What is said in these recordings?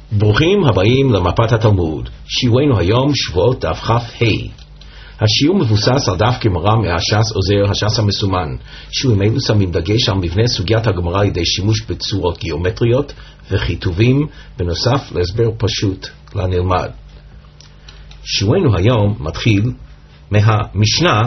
ברוכים הבאים למפת התלמוד. שיעורנו היום שבועות דף כ"ה. השיעור מבוסס על דף גמרא מהש"ס עוזר הש"ס המסומן. שיעורים אלו שמים דגש על מבנה סוגיית הגמרא על ידי שימוש בצורות גיאומטריות וכיתובים, בנוסף להסבר פשוט לנלמד. שיעורנו היום מתחיל מהמשנה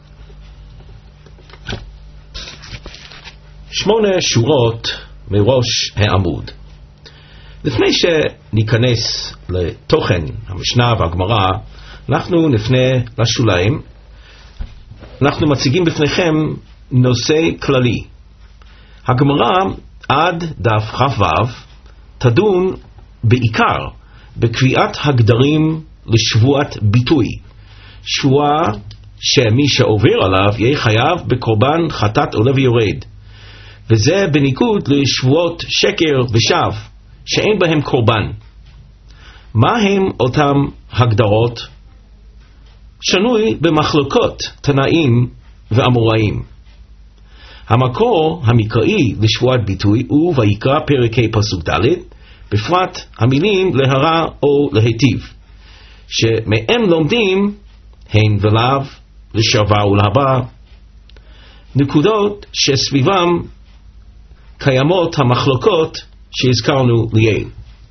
8 שורות מראש העמוד. לפני שניכנס לתוכן המשנה והגמרא, אנחנו נפנה לשוליים. אנחנו מציגים בפניכם נושא כללי. הגמרא עד דף כ"ו תדון בעיקר בקביעת הגדרים לשבועת ביטוי, שבועה שמי שעובר עליו יהיה חייב בקורבן חטאת עולה ויורד, וזה בניגוד לשבועות שקר ושווא שאין בהם קורבן. מה הם אותם הגדרות? שנוי במחלוקות תנאים ואמוראים. המקור המקראי לשבועת ביטוי הוא ויקרא פרק ה' פסוק ד', בפרט המילים להרע או להיטיב, שמהם לומדים הן ולאו, לשעבר ולהבא, נקודות שסביבם קיימות המחלוקות שהזכרנו לעיל.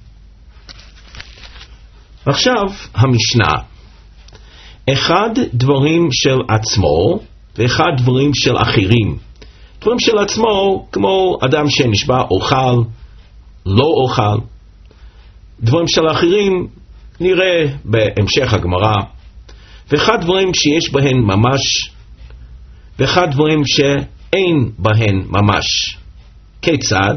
עכשיו המשנה. אחד דברים של עצמו ואחד דברים של אחרים. דברים של עצמו כמו אדם שנשבע אוכל, לא אוכל. דברים של אחרים נראה בהמשך הגמרא. ואחד דברים שיש בהן ממש ואחד דברים שאין בהן ממש. כיצד?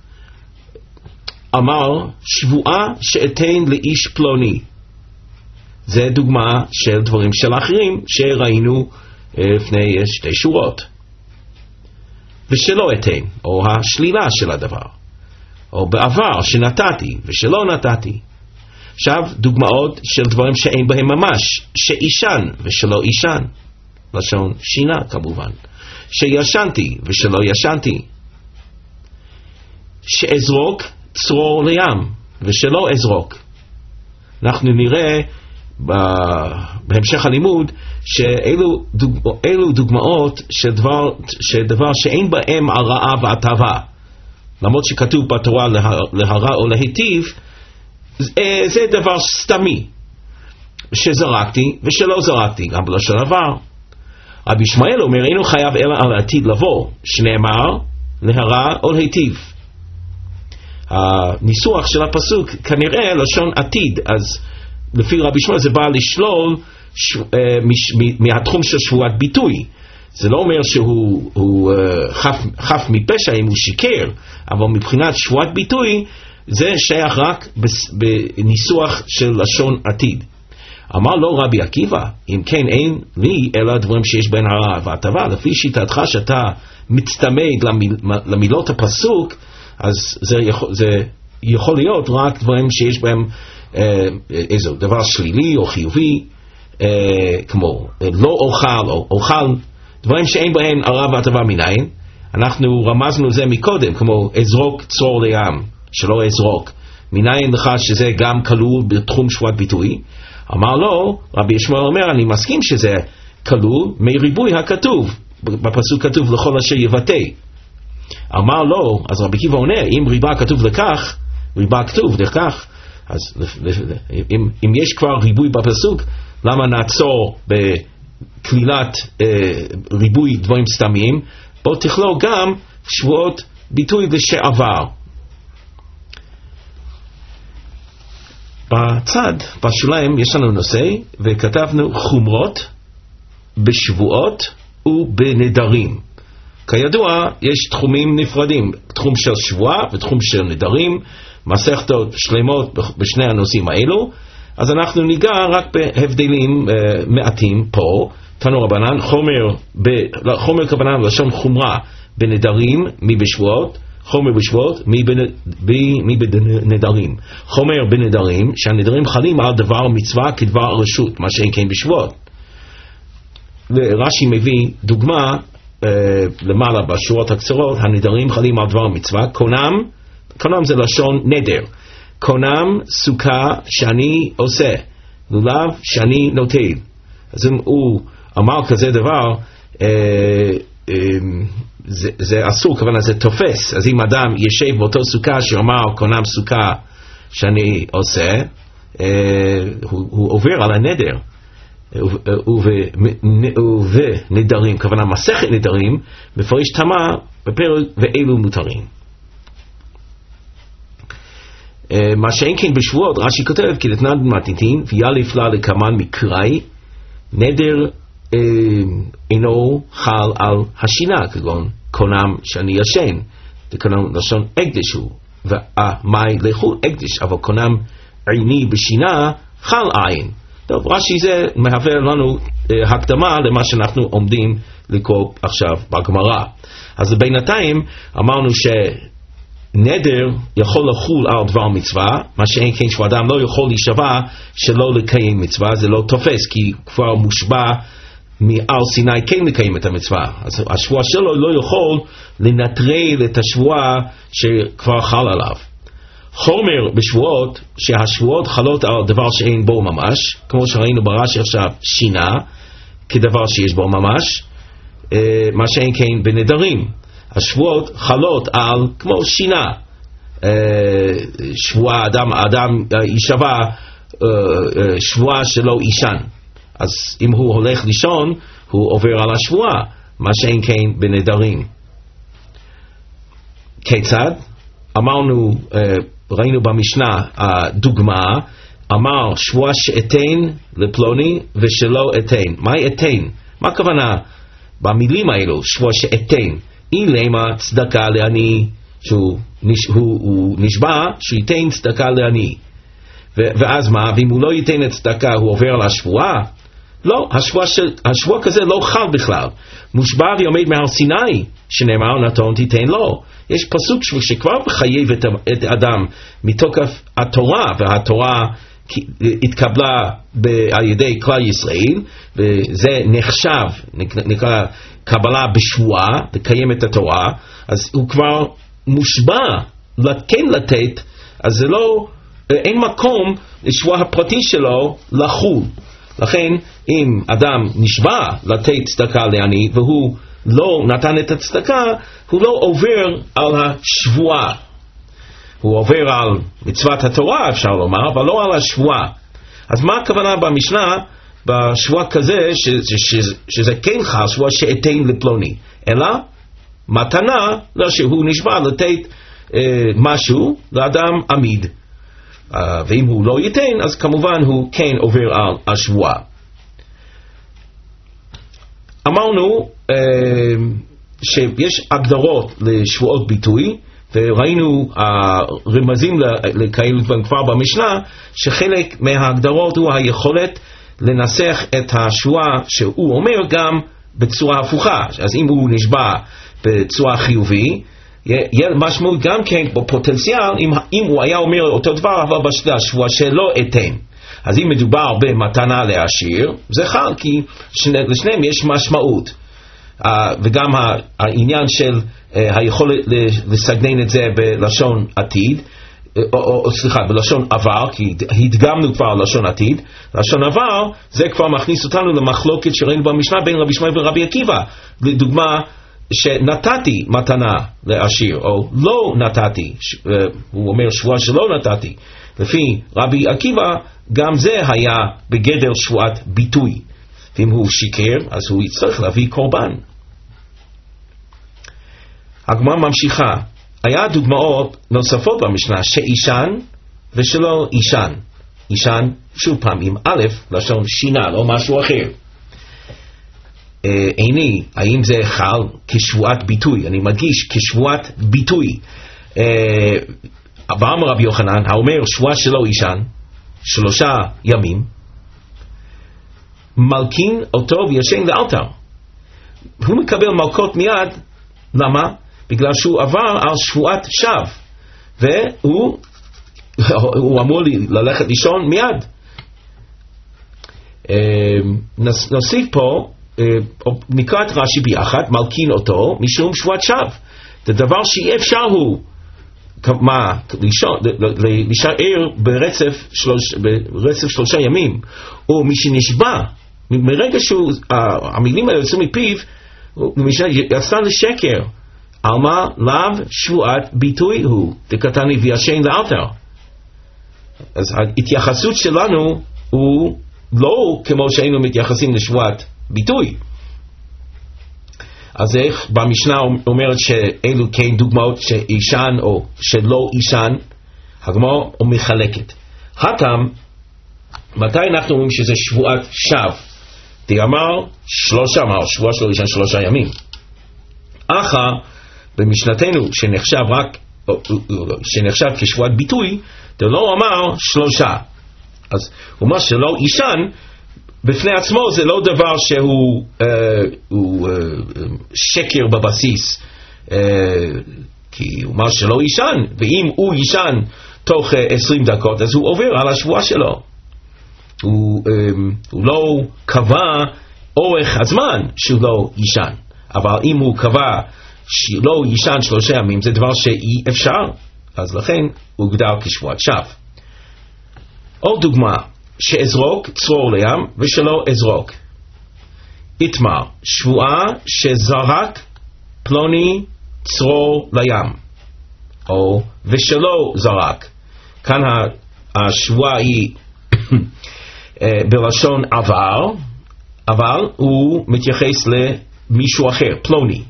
אמר שבועה שאתן לאיש פלוני. זה דוגמה של דברים של אחרים שראינו לפני 2 שורות. ושלא אתן, או השלילה של הדבר. או בעבר שנתתי ושלא נתתי. עכשיו דוגמאות של דברים שאין בהם ממש, שאישן ושלא אישן. לשון שינה כמובן. שישנתי ושלא ישנתי. שאזרוק צרור לים ושלא אזרוק. אנחנו נראה בהמשך הלימוד שאלו דוגמאות של דבר שאין בהם הרעה והטבה. למרות שכתוב בתורה להרע או להיטיב, זה דבר סתמי. שזרקתי ושלא זרקתי, גם בלשון עבר. רבי ישמעאל אומר אינו חייב אלא על העתיד לבוא, שנאמר להרע או להיטיב. הניסוח של הפסוק כנראה לשון עתיד, אז לפי רבי ישמעאל זה בא לשלול מהתחום של שבועת ביטוי. זה לא אומר שהוא חף מפשע אם הוא שיקר, אבל מבחינת שבועת ביטוי זה שייך רק בניסוח של לשון עתיד. אמר לו רבי עקיבא, אם כן אין לי אלא דברים שיש בין הרע והטבה. לפי שיטתך שאתה מצטמד למילות הפסוק, אז זה יכול להיות רק דברים שיש בהם איזה דבר שלילי או חיובי, כמו לא אוכל או אוכל, דברים שאין בהם הרע והטבה מניין. אנחנו רמזנו זה מקודם, כמו אזרוק צרור לים, שלא אזרוק. מניין לך שזה גם כלול בתחום שבועת ביטוי? אמר לו, רבי ישמעאל אומר, אני מסכים שזה כלול מריבוי הכתוב. בפסוק כתוב לכל אשר יבטא. אמר לו, אז רבי עקיבא עונה, אם ריבה כתוב לכך, ריבה כתוב לכך, אז אם יש כבר ריבוי בפסוק, למה נעצור בכלילת ריבוי דברים סתמיים? בוא תכלול גם שבועות ביטוי לשעבר. בצד, בשוליים, יש לנו נושא, וכתבנו חומרות בשבועות ובנדרים. כידוע, יש תחומים נפרדים, תחום של שבועה ותחום של נדרים, מסכתות שלמות בשני הנושאים האלו, אז אנחנו ניגע רק בהבדלים מעטים פה. תנו רבנן, חומר כוונה לשון חומרה בנדרים מבשבועות, חומר בשבועות מבנדרים. חומר בנדרים, שהנדרים חלים על דבר מצווה כדבר הרשות, מה שאין כן בשבועות. ורש"י מביא דוגמה למעלה בשורות הקצרות, הנדרים חלים על דבר מצווה, קונם זה לשון נדר. קונם סוכה שאני עושה, לולב שאני נוטל. אז אם הוא אמר כזה דבר, זה אסור, כוונה זה תופס. אז אם אדם ישב באותו סוכה שאומר קונם סוכה שאני עושה, הוא עובר על הנדר. ובנדרים, כוונה מסכת נדרים, מפרש תמה בפרק ואלו מותרים. מה שאין כן בשבועות, רש"י כותב, כי לתנן מתניתין, ויאלף לה לקמן מקראי, נדר אינו חל על השינה, כגון קונם שאני ישן, וקונם לשון הקדש הוא, ומאי לחול הקדש, אבל קונם עיני בשינה חל עין. טוב, רש"י זה מהווה לנו הקדמה למה שאנחנו עומדים לקרוא עכשיו בגמרא. אז בינתיים אמרנו שנדר יכול לחול על דבר מצווה, מה שאין כן שאדם לא יכול להישבע שלא לקיים מצווה, זה לא תופס, כי כבר מושבע מעל סיני כן לקיים את המצווה. אז השבועה שלו לא יכול לנטרל את השבועה שכבר חל עליו. חומר בשבועות, שהשבועות חלות על דבר שאין בו ממש, כמו שראינו ברש"י עכשיו, שינה, כדבר שיש בו ממש, מה שאין כן בנדרים. השבועות חלות על כמו שינה, שבועה, אדם יישבע שבועה שלא אישן. אז אם הוא הולך לישון, הוא עובר על השבועה, מה שאין כן בנדרים. כיצד? אמרנו, ראינו במשנה הדוגמה, אמר שבועה שאתן לפלוני ושלא אתן. מה אתן? מה הכוונה במילים האלו, שבועה שאתן? אילמה צדקה לעני, שהוא נשבע שהוא ייתן צדקה לעני. ואז מה? ואם הוא לא ייתן את צדקה, הוא עובר על השבועה? לא, השבוע כזה לא חל בכלל. מושבע ועומד מעל סיני, שנאמר נתון תיתן לו. יש פסוק שכבר מחייב את האדם מתוקף התורה, והתורה התקבלה על ידי כלל ישראל, וזה נחשב, נקרא קבלה בשבועה, לקיים את התורה. אז הוא כבר מושבע, כן לתת, אז זה לא, אין מקום לשבועה הפרטי שלו לחול. לכן אם אדם נשבע לתת צדקה לעני והוא לא נתן את הצדקה, הוא לא עובר על השבועה. הוא עובר על מצוות התורה, אפשר לומר, אבל לא על השבועה. אז מה הכוונה במשנה בשבועה כזה שזה כן חל, שבועה שאתן לפלוני, אלא מתנה שהוא נשבע לתת משהו לאדם עמיד. ואם הוא לא ייתן, אז כמובן הוא כן עובר על השבועה. אמרנו שיש הגדרות לשבועות ביטוי, וראינו רמזים לכאלו כבר במשנה, שחלק מההגדרות הוא היכולת לנסח את השבועה שהוא אומר גם בצורה הפוכה. אז אם הוא נשבע בצורה חיובי, יהיה משמעות גם כן בפוטנציאל אם הוא היה אומר אותו דבר אבל בשבועה שלא אתן. אז אם מדובר במתנה לעשיר, זה חל, כי לשניהם יש משמעות. וגם העניין של היכולת לסגנן את זה בלשון עתיד, סליחה, בלשון עבר, כי הדגמנו כבר לשון עתיד. לשון עבר, זה כבר מכניס אותנו למחלוקת שראינו במשנה בין רבי שמעון ורבי עקיבא. לדוגמה, שנתתי מתנה לעשיר, או לא נתתי, הוא אומר שבועה שלא נתתי. לפי רבי עקיבא, גם זה היה בגדר שבועת ביטוי. ואם הוא שיקר, אז הוא יצטרך להביא קורבן. הגמרא ממשיכה. היה דוגמאות נוספות במשנה, שאישן ושלא אישן. אישן, שוב פעם, עם א', לשון שינה, לא משהו אחר. עיני, האם זה חל כשבועת ביטוי? אני מדגיש, כשבועת ביטוי. ואמר רבי יוחנן, האומר שבועה שלא אישן, 3 ימים, מלקין אותו וישן לאלתר. הוא מקבל מלקות מיד, למה? בגלל שהוא עבר על שבועת שווא, והוא אמור ללכת לישון מיד. נוסיף פה, נקרא את רש"י ביחד, מלקין אותו משום שבועת שווא. זה דבר שאי אפשר הוא מה? להישאר ברצף 3 ימים, או מי שנשבע, מרגע שהמילים האלה יוצאו מפיו, יצא לשקר, על מה? לאו שבועת ביטוי הוא, דקתני וישן לאלתר. אז ההתייחסות שלנו הוא לא כמו שהיינו מתייחסים לשבועת ביטוי. אז איך במשנה אומרת שאלו כן דוגמאות שאישן או שלא אישן, הגמרא מחלקת. הטעם, מתי אנחנו אומרים שזה שבועת שווא? אמר 3, אמר שבועה שלא אישן 3 ימים. אחר במשנתנו שנחשב כשבועת ביטוי, זה לא אמר 3. אז הוא אומר שלא אישן בפני עצמו זה לא דבר שהוא שקר בבסיס, כי הוא אומר שלא אישן, ואם הוא אישן תוך 20 דקות אז הוא עובר על השבועה שלו. הוא לא קבע אורך הזמן שהוא לא אישן, אבל אם הוא קבע שלא אישן 3 ימים זה דבר שאי אפשר, אז לכן הוא הוגדר כשבועת שווא. עוד דוגמה, שאזרוק צרור לים ושלא אזרוק. איתמר, שבועה שזרק פלוני צרור לים, או ושלא זרק. כאן השבועה היא בלשון עבר, אבל הוא מתייחס למישהו אחר, פלוני.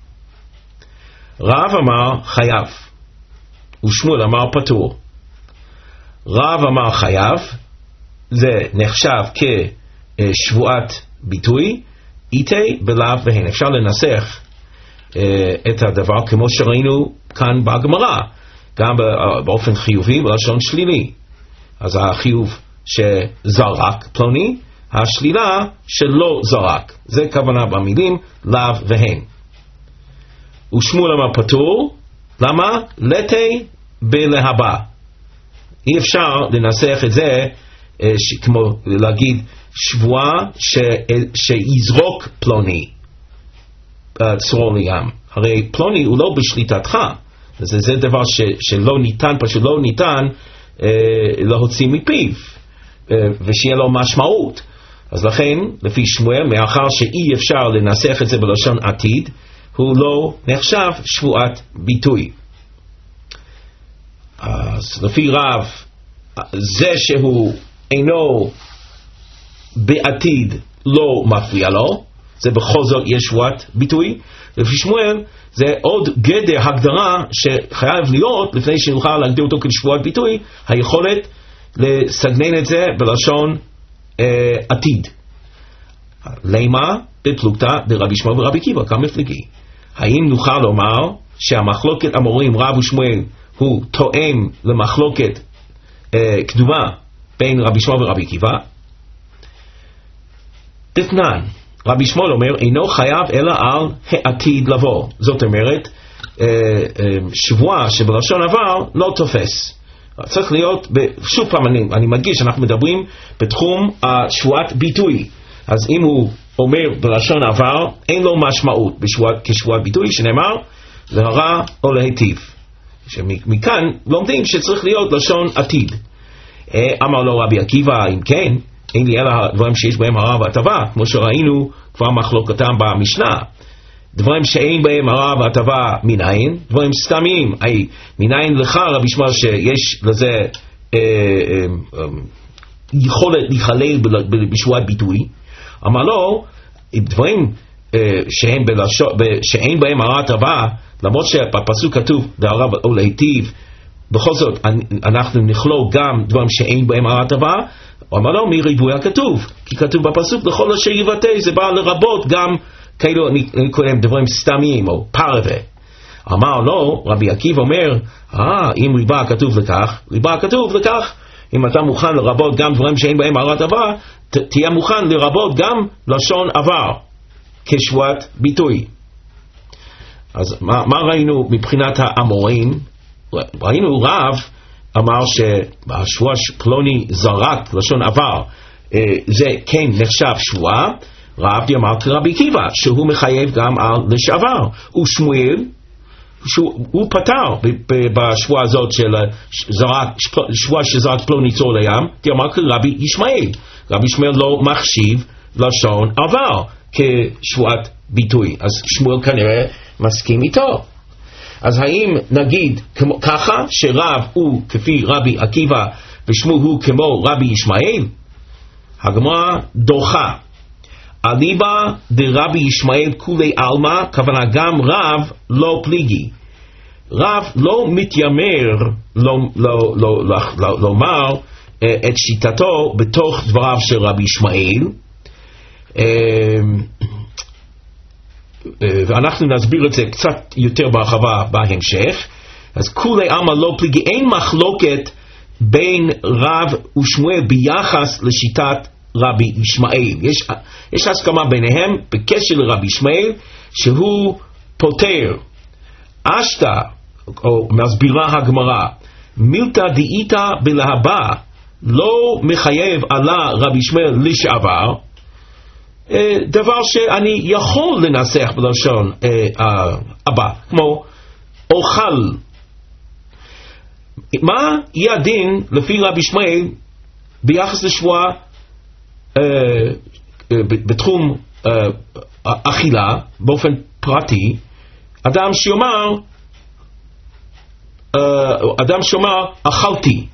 רב אמר חייב, ושמואל אמר פטור. רב אמר חייב, זה נחשב כשבועת ביטוי, איתי בלאו והן. אפשר לנסח את הדבר כמו שראינו כאן בגמרא, גם באופן חיובי בלשון שלילי. אז החיוב שזרק פלוני, השלילה שלא זרק, זה כוונה במילים לאו והן. ושמואל אמר פטור, למה? לתי בלהבא. אי אפשר לנסח את זה כמו להגיד שבועה שיזרוק פלוני צרור לים. הרי פלוני הוא לא בשליטתך, זה דבר שלא ניתן, פשוט לא ניתן להוציא מפיו ושיהיה לו משמעות. אז לכן לפי שמואל, מאחר שאי אפשר לנסח את זה בלשון עתיד, הוא לא נחשב שבועת ביטוי. אז לפי רב, זה שהוא אינו בעתיד לא מפריע לו, זה בכל זאת יש שבועת ביטוי. לפי שמואל זה עוד גדר הגדרה שחייב להיות, לפני שנוכל להגדיר אותו כשבועת ביטוי, היכולת לסגנן את זה בלשון עתיד. למה? בפלוגתא דרבי שמואל ורבי עקיבא כמפלגי. האם נוכל לומר שהמחלוקת המורים רב ושמואל הוא תואם למחלוקת קדומה בין רבי שמואל ורבי עקיבא? דתנן, רבי שמואל אומר אינו חייב אלא על העתיד לבוא. זאת אומרת שבועה שבלשון עבר לא תופס, צריך להיות שוב פעם אני מדגיש, אנחנו מדברים בתחום שבועת ביטוי. אז אם הוא אומר בלשון עבר אין לו משמעות כשבועת ביטוי שנאמר להרע או להיטיב. מכאן לומדים שצריך להיות לשון עתיד. אמר לו רבי עקיבא, אם כן אין לי אלא דברים שיש בהם הרע והטבה, כמו שראינו כבר מחלוקתם במשנה. דברים שאין בהם הרע והטבה מניין, דברים סתמיים. מניין לך רבי שמואל שיש לזה יכולת להיכלל בשבועת ביטוי? אמר לו, דברים שאין בהם הרע והטבה, למרות שבפסוק כתוב להרע או להיטיב, בכל זאת אנחנו נכלול גם דברים שאין בהם הרע והטבה. אמר לו, מריבוי הכתוב, כי כתוב בפסוק לכל אשר יבטא, זה בא לרבות גם כאילו אני קוראים דברים סתמיים או פרווה. אמר לו, רבי עקיבא אומר, אם ריבה הכתוב לכך, ריבה הכתוב לכך. אם אתה מוכן לרבות גם דברים שאין בהם הרע והטבה, תהיה מוכן לרבות גם לשון עבר כשבועת ביטוי. אז מה ראינו מבחינת האמוראים? ראינו רב אמר שהשבועה פלוני זרק לשון עבר זה כן נחשב שבועה. רב אמר כרבי עקיבא שהוא מחייב גם על לשעבר. ושמואל שהוא פתר בשבועה הזאת של שבועה שזרק פלוני צור לים, תאמר כרבי ישמעאל. רבי ישמעאל לא מחשיב לשון עבר כשבועת ביטוי, אז שמואל כנראה מסכים איתו. אז האם נגיד ככה שרב הוא כפי רבי עקיבא ושמואל הוא כמו רבי ישמעאל? הגמרא דוחה. אליבא דרבי ישמעאל כולי עלמא, כוונה גם רב לא פליגי. רב לא מתיימר לומר את שיטתו בתוך דבריו של רבי ישמעאל, ואנחנו נסביר את זה קצת יותר בהרחבה בהמשך. אז כולי עלמא לא פליגי, אין מחלוקת בין רב ושמואל ביחס לשיטת רבי ישמעאל. יש הסכמה ביניהם בקשר לרבי ישמעאל שהוא פותר. אשתא, או מסבירה הגמרא, מילתא דאיתא בלהבא, לא מחייב עלה רבי ישמעאל לשעבר, דבר שאני יכול לנסח בלשון הבא, כמו אוכל. מה יהיה הדין לפי רבי ישמעאל ביחס לשבועה בתחום אכילה באופן פרטי? אדם שאומר אכלתי.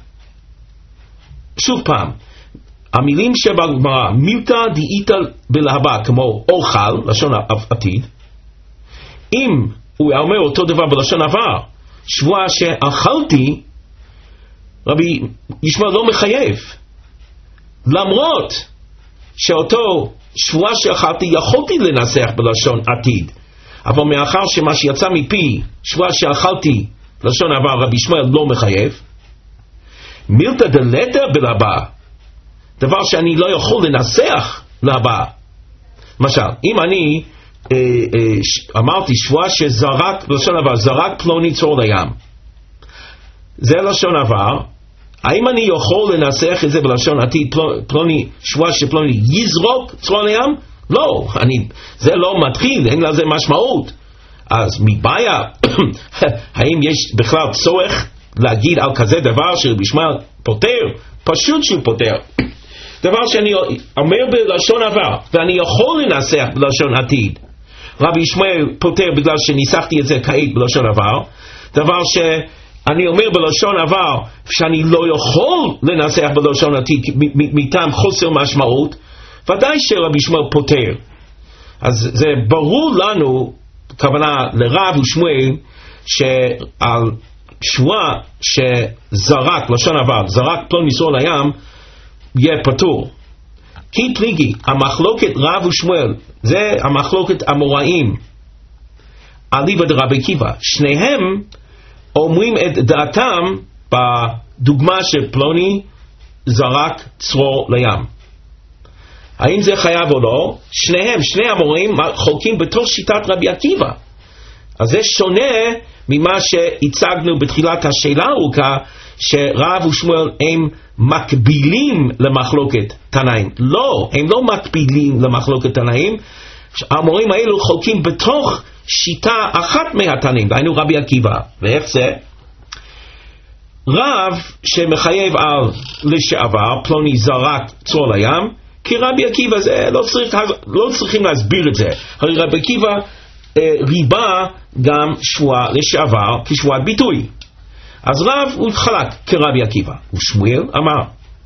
שוב פעם, המילים שבגמרא מילתא דאיתא בלהבא כמו אוכל, לשון עתיד, אם הוא אומר אותו דבר בלשון עבר, שבועה שאכלתי, רבי ישמעאל לא מחייב, למרות שאותו שבועה שאכלתי יכולתי לנסח בלשון עתיד, אבל מאחר שמה שיצא מפי שבועה שאכלתי לשון עבר, רבי ישמעאל לא מחייב. מילתא דלתא בלהבא, דבר שאני לא יכול לנסח להבא. למשל, אם אני אמרתי שבועה שזרק בלשון עבר, זרק פלוני צור לים, זה לשון עבר. האם אני יכול לנסח את זה בלשון עתיד, פלוני, שבועה שפלוני יזרוק צור לים? לא, זה לא מתחיל, אין לזה משמעות. אז מבעיה, האם יש בכלל צורך להגיד על כזה דבר שרבי ישמעאל פותר? פשוט שהוא פותר. דבר שאני אומר בלשון עבר ואני יכול לנסח בלשון עתיד, רבי ישמעאל פותר בגלל שניסחתי את זה כעת בלשון עבר. דבר שאני אומר בלשון עבר שאני לא יכול לנסח בלשון עתיד מטעם חוסר משמעות, ודאי שרבי ישמעאל פותר. אז זה ברור לנו, כוונה לרב ושמואל, שעל שבועה שזרק, לשון עבר, זרק פלוני צור לים, יהיה פטור. כי פליגי, המחלוקת רב ושמואל, זה המחלוקת אמוראים, אליבא דרבי עקיבא, שניהם אומרים את דעתם בדוגמה שפלוני זרק צרור לים. האם זה חייב או לא? שני המוראים חולקים בתוך שיטת רבי עקיבא. אז זה שונה ממה שהצגנו בתחילת השאלה הארוכה, שרב ושמואל הם מקבילים למחלוקת תנאים. לא, הם לא מקבילים למחלוקת תנאים. המורים האלו חולקים בתוך שיטה אחת מהתנאים, דהיינו רבי עקיבא. ואיך זה? רב שמחייב על לשעבר, פלוני זרק צרור לים, כי רבי עקיבא זה לא צריכים להסביר את זה. הרי רבי עקיבא ריבה גם שבועה לשעבר כשבועת ביטוי. אז רב הוא חלק כרבי עקיבא, ושמואל אמר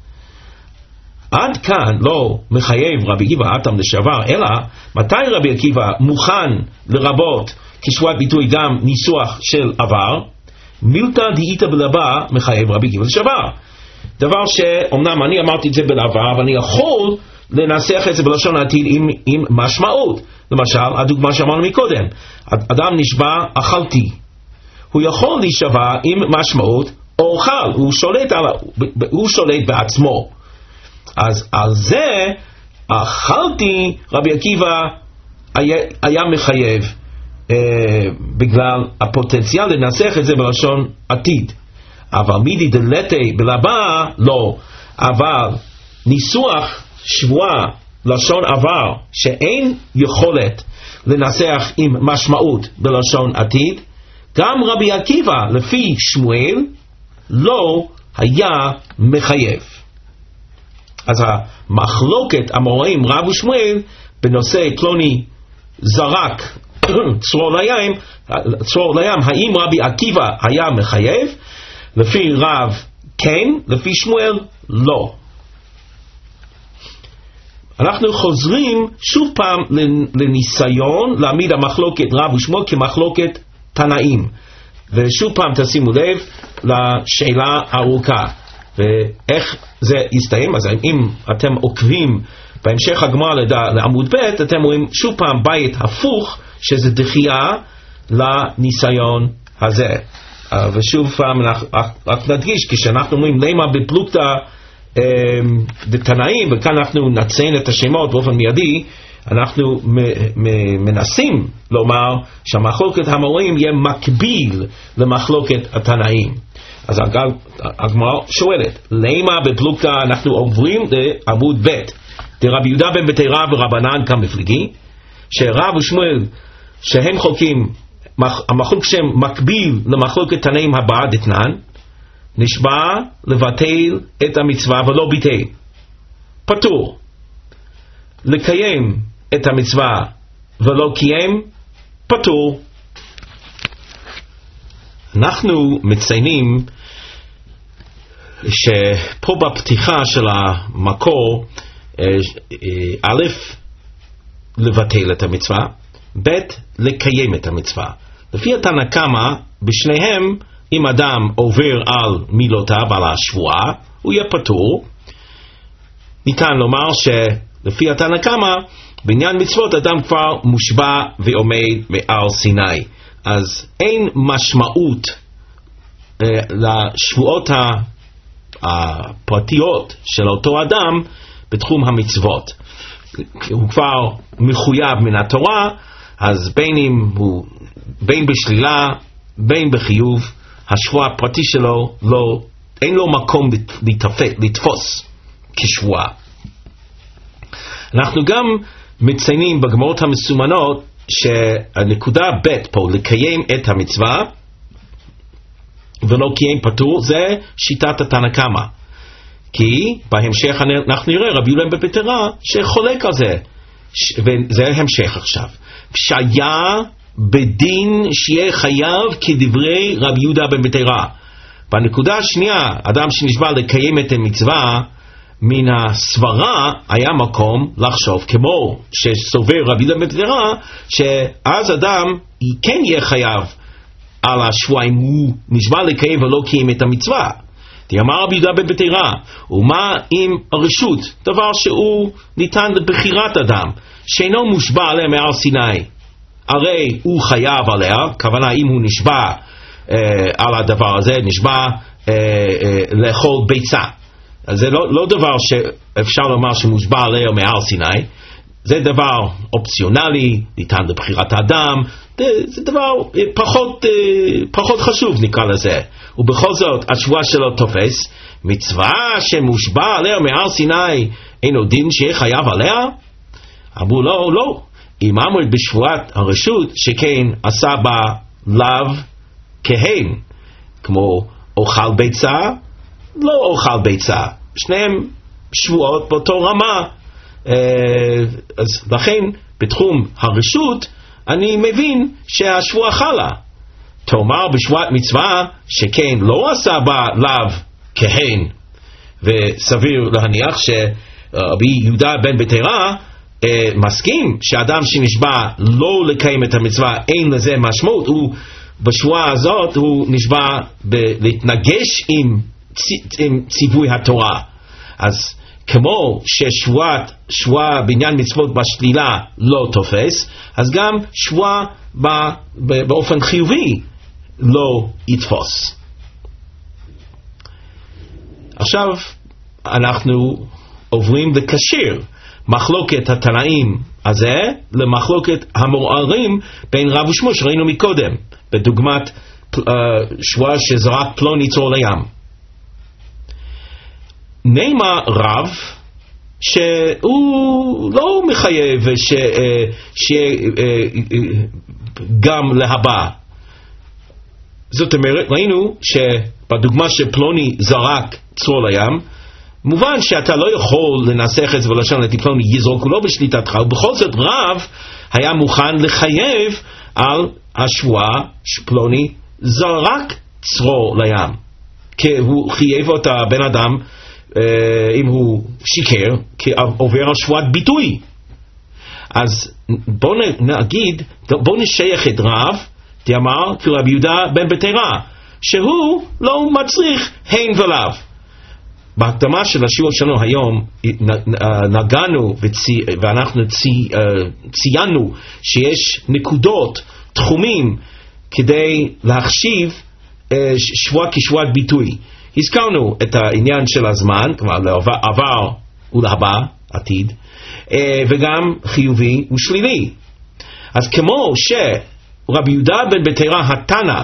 עד כאן לא מחייב רבי עקיבא אתם לשעבר, אלא מתי רבי עקיבא מוכן לרבות כשבועת ביטוי גם ניסוח של עבר? מילתא דאיתא בלהבא מחייב רבי עקיבא לשעבר, דבר שאומנם אני אמרתי את זה בלעבר, אבל אני יכול לנסח את זה בלשון העתיד עם משמעות. למשל, הדוגמה שאמרנו מקודם, אדם נשבע אכלתי, הוא יכול להישבע עם משמעות אוכל, הוא שולט בעצמו. אז על זה אכלתי רבי עקיבא היה מחייב בגלל הפוטנציאל לנסח את זה בלשון עתיד. אבל מידי דלתי בלהבא לא. אבל ניסוח שבועה לשון עבר שאין יכולת לנסח עם משמעות בלשון עתיד, גם רבי עקיבא לפי שמואל לא היה מחייב. אז המחלוקת המוראים רב ושמואל בנושא פלוני זרק צרור לים, האם רבי עקיבא היה מחייב? לפי רב כן, לפי שמואל לא. אנחנו חוזרים שוב פעם לניסיון להעמיד המחלוקת רב ושמואל כמחלוקת תנאים, ושוב פעם תשימו לב לשאלה הארוכה ואיך זה יסתיים. אז אם אתם עוקבים בהמשך הגמרא לעמוד ב', אתם רואים שוב פעם בית הפוך, שזה דחייה לניסיון הזה. ושוב פעם רק נדגיש, כשאנחנו אומרים למה בפלוגתא דתנאים, וכאן אנחנו נציין את השמות באופן מיידי, אנחנו מנסים לומר שהמחלוקת המוראים יהיה מקביל למחלוקת התנאים. אז הגמרא שואלת, למה בפלוגתא אנחנו עוברים לעמוד ב', דרבי יהודה בן בתרא ורבנן כמפלגי, שרב ושמואל שהם חולקים, המחלוק שהם מקביל למחלוקת תנאים הבאה דתנן, נשבע לבטל את המצווה ולא ביטל, פטור. לקיים את המצווה ולא קיים, פטור. אנחנו מציינים שפה בפתיחה של המקור, א', לבטל את המצווה, ב', לקיים את המצווה. לפי התנא קמא, בשניהם, אם אדם עובר על מילותיו, על השבועה, הוא יהיה פטור. ניתן לומר שלפי התנא קמא, בעניין מצוות אדם כבר מושבע ועומד מעל סיני. אז אין משמעות לשבועות הפרטיות של אותו אדם בתחום המצוות. הוא כבר מחויב מן התורה, אז בין בשלילה, בין בחיוב, השבועה הפרטי שלו אין לו מקום לתפוס כשבועה. אנחנו גם מציינים בגמרות המסומנות שהנקודה ב' פה, לקיים את המצווה ולא קיים פטור, זה שיטת התנא קמא. כי בהמשך אנחנו נראה רבי יהודה בן בתרא שחולק על זה, וזה המשך עכשיו. שהיה בדין שיהיה חייב כדברי רבי יהודה בן בתרא. בנקודה השנייה, אדם שנשבע לקיים את המצווה, מן הסברה היה מקום לחשוב כמו שסובר רבי יהודה בן בתרא, שאז אדם כן יהיה חייב על השבועה אם הוא נשבע לקיים ולא קיים את המצווה. אמר רבי יהודה בן בתרא, ומה עם הרשות, דבר שהוא ניתן לבחירת אדם שאינו מושבע עליה מעל סיני, הרי הוא חייב עליה, כוונה אם הוא נשבע על הדבר הזה, נשבע לאכול ביצה, אז זה לא דבר שאפשר לומר שמושבע עליה מעל סיני, זה דבר אופציונלי, ניתן לבחירת האדם, זה דבר פחות חשוב נקרא לזה. ובכל זאת השבועה שלו תופס, מצווה שמושבע עליה מעל סיני אינו דין שיהיה חייב עליה? אמרו לא, אם אמרת בשבועת הרשות שכן עשה בה לאו כהן, כמו אוכל ביצה, לא אוכל ביצה, שניהם שבועות באותו רמה. אז לכן בתחום הרשות אני מבין שהשבועה חלה. תאמר בשבועת מצווה שכן לא עשה בה לאו כהן, וסביר להניח שרבי יהודה בן בתרא מסכים שאדם שנשבע לא לקיים את המצווה אין לזה משמעות, הוא בשבועה הזאת הוא נשבע להתנגש עם ציווי התורה. אז כמו ששבועה בעניין מצוות בשלילה לא תופס, אז גם שבועה באופן חיובי לא יתפוס. עכשיו אנחנו עוברים לקשר מחלוקת התנאים הזה למחלוקת המוראים בין רב ושמואל שראינו מקודם, בדוגמת שבועה שזרק פלוני צרור לים. נאמר רב שהוא לא מחייב שגם להבא, זאת אומרת, ראינו שבדוגמה שפלוני זרק צרור לים, מובן שאתה לא יכול לנסח את זה ולשון את פלוני יזרוק, הוא לא בשליטתך, ובכל זאת רב היה מוכן לחייב על השבועה שפלוני זרק צרור לים, כי הוא חייב אותה בן אדם, אם הוא שיקר, כי עובר על שבועת ביטוי. אז בוא נגיד, בוא נשייך את רב דאמר כרבי יהודה בן בתרא, שהוא לא מצריך הן ולאו. בהקדמה של השיעור שלנו היום נגענו ואנחנו ציינו שיש נקודות, תחומים, כדי להחשיב שבועה כשבועת ביטוי. הזכרנו את העניין של הזמן, כלומר לעבר ולהבא, עתיד, וגם חיובי ושלילי. אז כמו שרבי יהודה בן בתרא התנא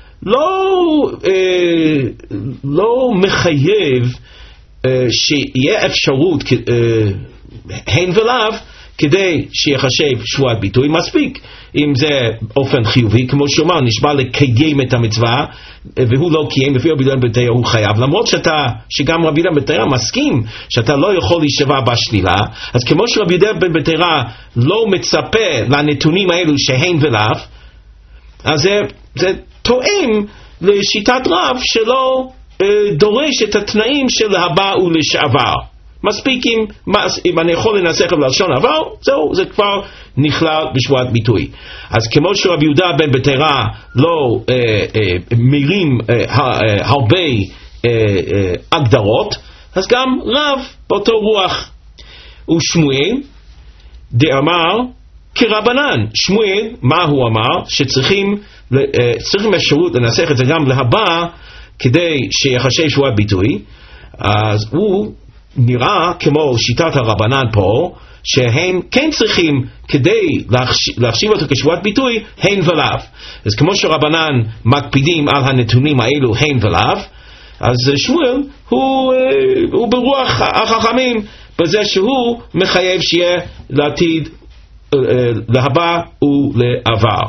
לא מחייב שיהיה אפשרות הן ולאו כדי שיחשב שבועת ביטוי, מספיק אם זה אופן חיובי, כמו שאומר נשבע לקיים את המצווה והוא לא קיים, לפי רבי יהודה בן בתרא הוא חייב, למרות שגם רבי יהודה בן בתרא מסכים שאתה לא יכול להישבע בשלילה. אז כמו שרבי יהודה בן בתרא לא מצפה לנתונים האלו שהן ולאו, אז זה תואם לשיטת רב שלא דורש את התנאים של הבא ולשעבר. מספיק אם אני יכול לנסח בלשון עבר, זהו, זה כבר נכלל בשבועת ביטוי. אז כמו שרבי יהודה בן בתרא לא מירים הרבה הגדרות, אז גם רב באותו רוח. ושמואל דאמר כרבנן. שמואל, מה הוא אמר? שצריכים אפשרות לנסח את זה גם להבא כדי שיחשב שבועת ביטוי. אז הוא נראה כמו שיטת הרבנן פה, שהם כן צריכים כדי להחשיב אותו כשבועת ביטוי הן ולאו. אז כמו שרבנן מקפידים על הנתונים האלו הן ולאו, אז שמואל הוא ברוח החכמים בזה שהוא מחייב שיהיה לעתיד, להבא ולעבר.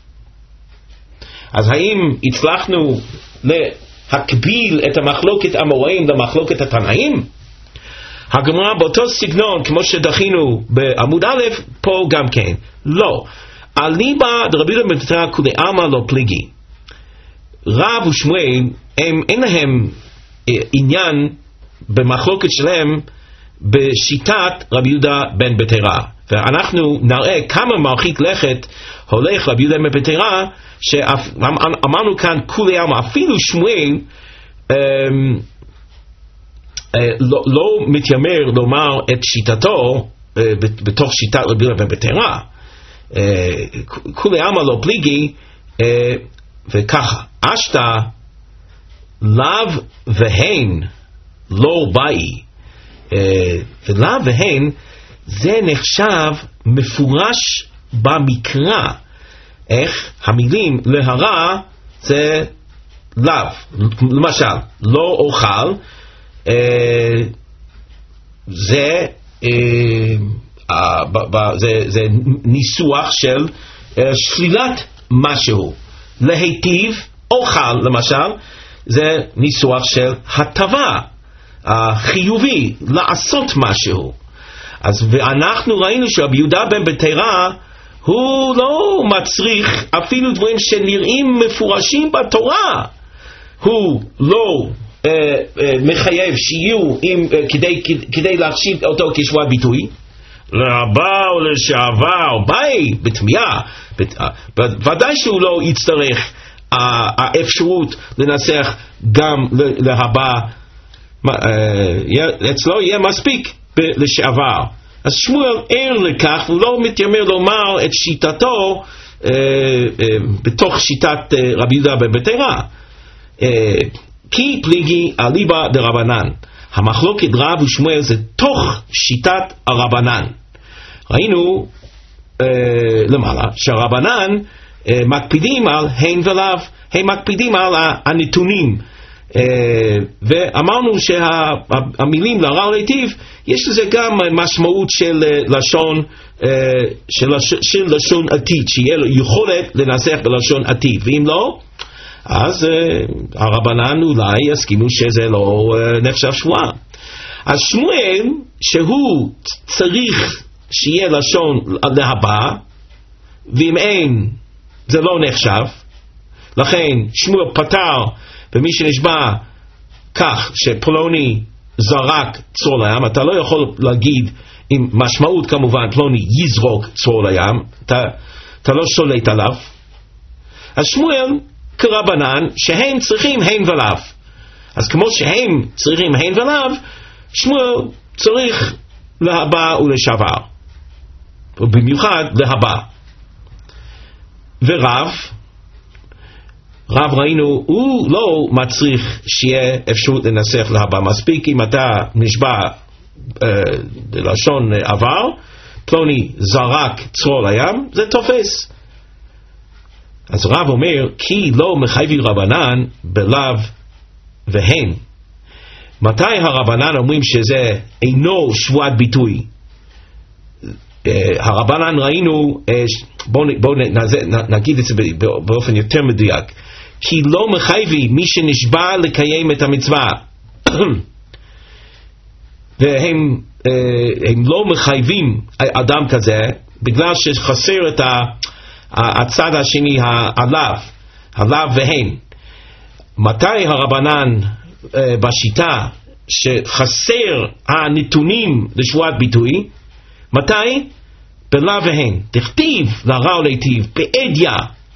אז האם הצלחנו להקביל את המחלוקת המוראים למחלוקת התנאים? הגמרא באותו סגנון כמו שדחינו בעמוד א', פה גם כן לא. אליבא דרבי יהודה בן בתרא כולי עלמא לא פליגי. רב ושמואל אין להם עניין במחלוקת שלהם בשיטת רבי יהודה בן בתרא, ואנחנו נראה כמה מרחיק לכת הולך רבי יהודה בן בתרא, שאמרנו כאן כולי עלמא, אפילו שמואל לא מתיימר לומר את שיטתו בתוך שיטת רבי יהודה בן בתרא. כולי עלמא לא פליגי, וככה אשתא לאו והן לא באי, ולאו והן זה נחשב מפורש במקרא. איך? המילים להרע זה לאו, למשל לא אוכל, זה ניסוח של שלילת משהו. להיטיב, אוכל למשל, זה ניסוח של הטבה, חיובי, לעשות משהו. אז ואנחנו ראינו שרבי יהודה בן בתרא הוא לא מצריך אפילו דברים שנראים מפורשים בתורה, הוא לא מחייב שיהיו כדי להחשיב אותו כשבועת ביטוי. להבא או לשעבר, באי, בתמיהה, ודאי שהוא לא יצטרך האפשרות לנסח גם להבא, אצלו יהיה מספיק לשעבר. אז שמואל ער לכך, הוא לא מתיימר לומר את שיטתו בתוך שיטת רבי יהודה בן בתרא. כי פליגי אליבא דרבנן. המחלוקת רב ושמואל זה תוך שיטת הרבנן. ראינו למעלה שהרבנן מקפידים על הן ולאו, הם מקפידים על הנתונים, ואמרנו שהמילים להרע ולהיטיב יש לזה גם משמעות של לשון של לשון עתיד, שיהיה לו יכולת לנסח בלשון עתיד, ואם לא, אז הרבנן אולי יסכימו שזה לא נחשב שבועה. אז שמואל, שהוא צריך שיהיה לשון להבא, ואם אין, זה לא נחשב. לכן שמואל פטר במי שנשבע כך שפלוני זרק צרור לים. אתה לא יכול להגיד עם משמעות כמובן פלוני יזרוק צרור לים, אתה לא שולט עליו. אז שמואל כרבנן שהם צריכים הן ולאו. אז כמו שהם צריכים הן ולאו, שמואל צריך להבא ולשעבר, ובמיוחד להבא. ורב ראינו, הוא לא מצריך שיהיה אפשרות לנסח להבא. מספיק אם אתה נשבע לשון עבר, פלוני זרק צרור לים, זה תופס. אז רב אומר, כי לא מחייבי רבנן בלאו והן. מתי הרבנן אומרים שזה אינו שבועת ביטוי? הרבנן ראינו, בואו נגיד את זה באופן יותר מדויק, כי לא מחייבי מי שנשבע לקיים את המצווה. והם לא מחייבים אדם כזה בגלל שחסר את הצד השני, הלאו והן. מתי הרבנן בשיטה שחסר הנתונים לשבועת ביטוי? מתי? בלאו והן. תכתיב לרע ולהיטיב בעדיה.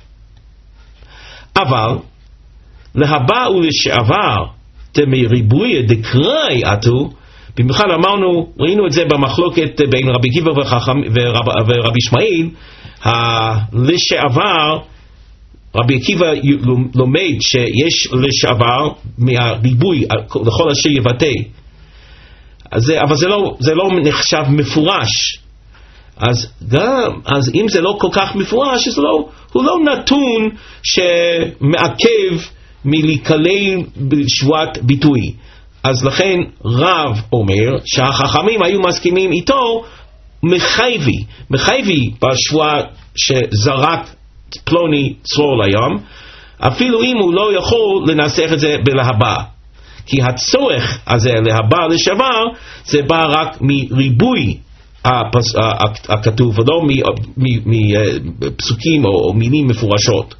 אבל להבא ולשעבר דמריבוי דקראי עטו, במיוחד אמרנו, ראינו את זה במחלוקת בין רבי עקיבא ורבי ישמעאל. לשעבר, רבי עקיבא לומד שיש לשעבר מהריבוי לכל אשר יבטא, אבל זה לא נחשב מפורש. אז אם זה לא כל כך מפורש, אז הוא לא נתון שמעכב מלהיכלל בשבועת ביטוי. אז לכן רב אומר שהחכמים היו מסכימים איתו מחייבי בשבועה שזרק פלוני צרור לים, אפילו אם הוא לא יכול לנסח את זה בלהבא. כי הצורך הזה להבא לשעבר זה בא רק מריבוי הכתוב ולא מפסוקים או מילים מפורשות.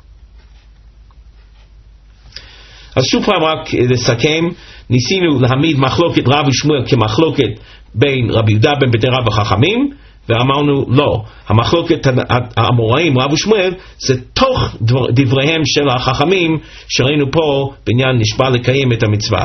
אז שוב פעם רק לסכם, ניסינו להעמיד מחלוקת רב ושמואל כמחלוקת בין רבי יהודה בן בתי רב וחכמים, ואמרנו לא, המחלוקת האמוראים רב ושמואל זה תוך דבריהם של החכמים שראינו פה בעניין נשבע לקיים את המצווה.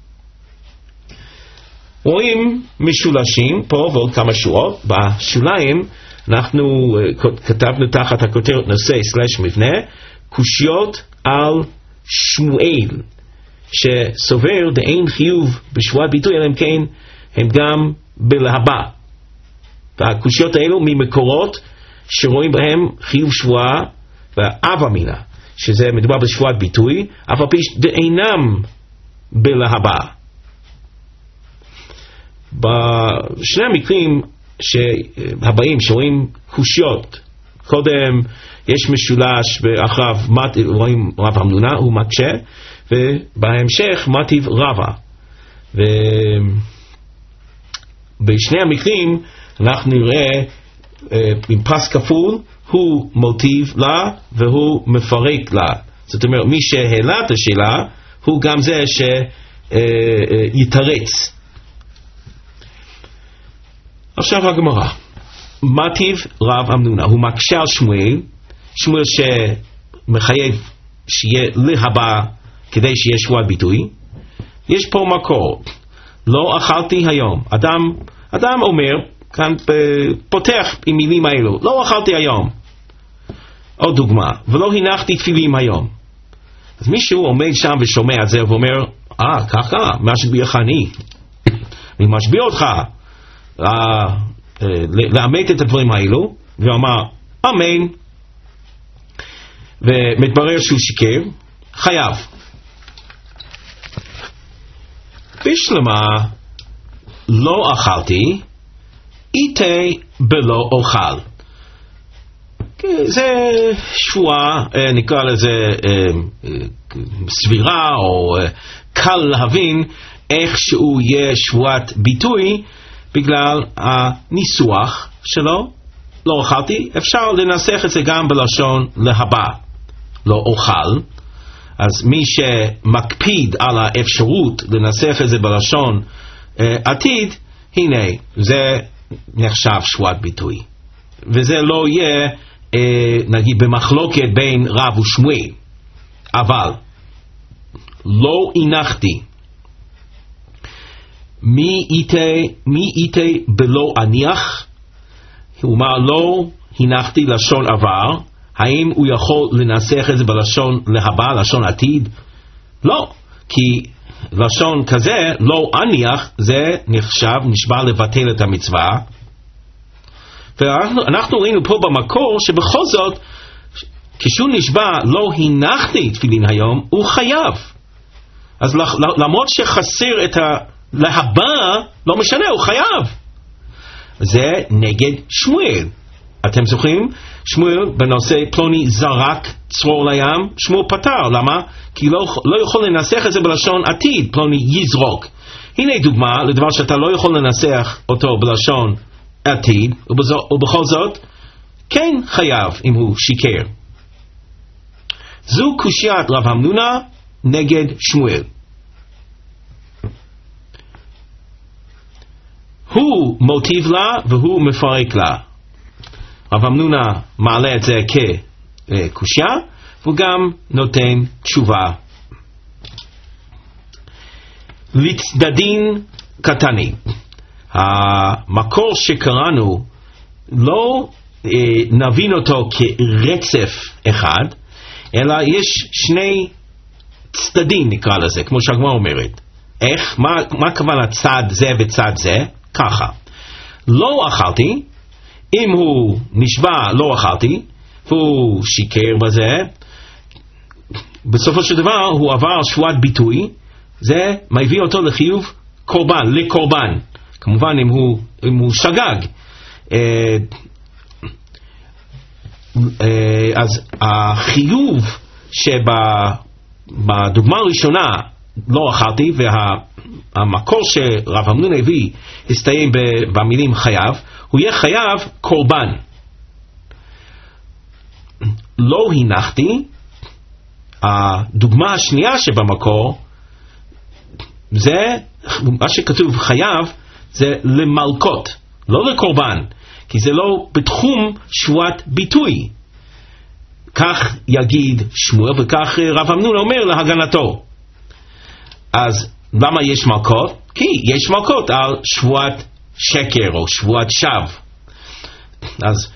רואים משולשים פה ועוד כמה שורות. בשוליים אנחנו כתבנו תחת הכותרת נושא / מבנה קושיות על שמואל, שסובר דאין חיוב בשבועת ביטוי אלא אם כן הם גם בלהבא. והקושיות האלו ממקורות שרואים בהם חיוב שבועה ואב אמינה, שזה מדובר בשבועת ביטוי, אף על פי דאינם בלהבא. בשני המקרים הבאים שרואים קושיות, קודם יש משולש ואחריו רואים רב המנונה, הוא מקשה, ובהמשך מטיב רבה. ובשני המקרים אנחנו נראה עם פס כפול, הוא מוטיב לה והוא מפרק לה. זאת אומרת, מי שהעלה את השאלה הוא גם זה שיתרץ. עכשיו הגמרא, מטיב רב אמנונה, הוא מקשה על שמואל, שמואל שמחייב שיהיה להבא כדי שיהיה שבועת ביטוי. יש פה מקור, לא אכלתי היום. אדם אומר, כאן פותח עם מילים האלו, לא אכלתי היום. עוד דוגמה, ולא הנחתי תפילים היום. אז מישהו עומד שם ושומע את זה ואומר, ככה, משביעך אני משביע אותך לאמת את הדברים האלו, ואומר אמן, ומתברר שהוא שיקר, חייב. בשלמה לא אכלתי איתי בלא אוכל. זה שבועה, נקרא לזה סבירה או קל להבין איך שהוא יהיה שבועת ביטוי בגלל הניסוח שלו. לא אכלתי, אפשר לנסח את זה גם בלשון להבא, לא אוכל. אז מי שמקפיד על האפשרות לנסח את זה בלשון עתיד, הנה, זה נחשב שבועת ביטוי. וזה לא יהיה, נגיד, במחלוקת בין רב ושמואל. אבל, לא הנחתי, מי איתי בלא אניח? הוא אומר, לא הנחתי לשון עבר. האם הוא יכול לנסח את זה בלשון להבא, לשון עתיד? לא, כי לשון כזה, לא אניח, זה נחשב, נשבע לבטל את המצווה. ואנחנו ראינו פה במקור שבכל זאת, כשהוא נשבע לא הנחתי תפילין היום, הוא חייב. אז למרות שחסר את להבא, לא משנה, הוא חייב. זה נגד שמואל. אתם זוכרים? שמואל בנושא פלוני זרק צרור לים, שמואל פטר. למה? כי לא יכול לנסח את זה בלשון עתיד, פלוני יזרוק. הנה דוגמה לדבר שאתה לא יכול לנסח אותו בלשון עתיד, ובכל זאת כן חייב אם הוא שיקר. זו קושיית רב המנונה נגד שמואל. הוא מוטיב לה והוא מפרק לה. רב המנונה מעלה את זה כקושיה, והוא גם נותן תשובה. לצדדין קטני. המקור שקראנו, לא נבין אותו כרצף אחד, אלא יש שני צדדים נקרא לזה, כמו שהגמרא אומרת. איך? מה כוונה צד זה וצד זה? ככה. לא אכלתי, אם הוא נשבע לא אכלתי, והוא שיקר בזה, בסופו של דבר הוא עבר שבועת ביטוי, זה מביא אותו לחיוב קורבן, לקורבן. כמובן אם הוא שגג. אז החיוב שבדוגמה הראשונה לא אכלתי, והמקור שרב המנונה הביא הסתיים במילים חייב, הוא יהיה חייב קורבן. לא הנחתי, הדוגמה השנייה שבמקור, זה מה שכתוב חייב, זה למלכות, לא לקורבן, כי זה לא בתחום שבועת ביטוי. כך יגיד שמואל, וכך רב המנונה אומר להגנתו. אז למה יש מלכות? כי יש מלכות על שבועת שקר או שבועת שווא. אז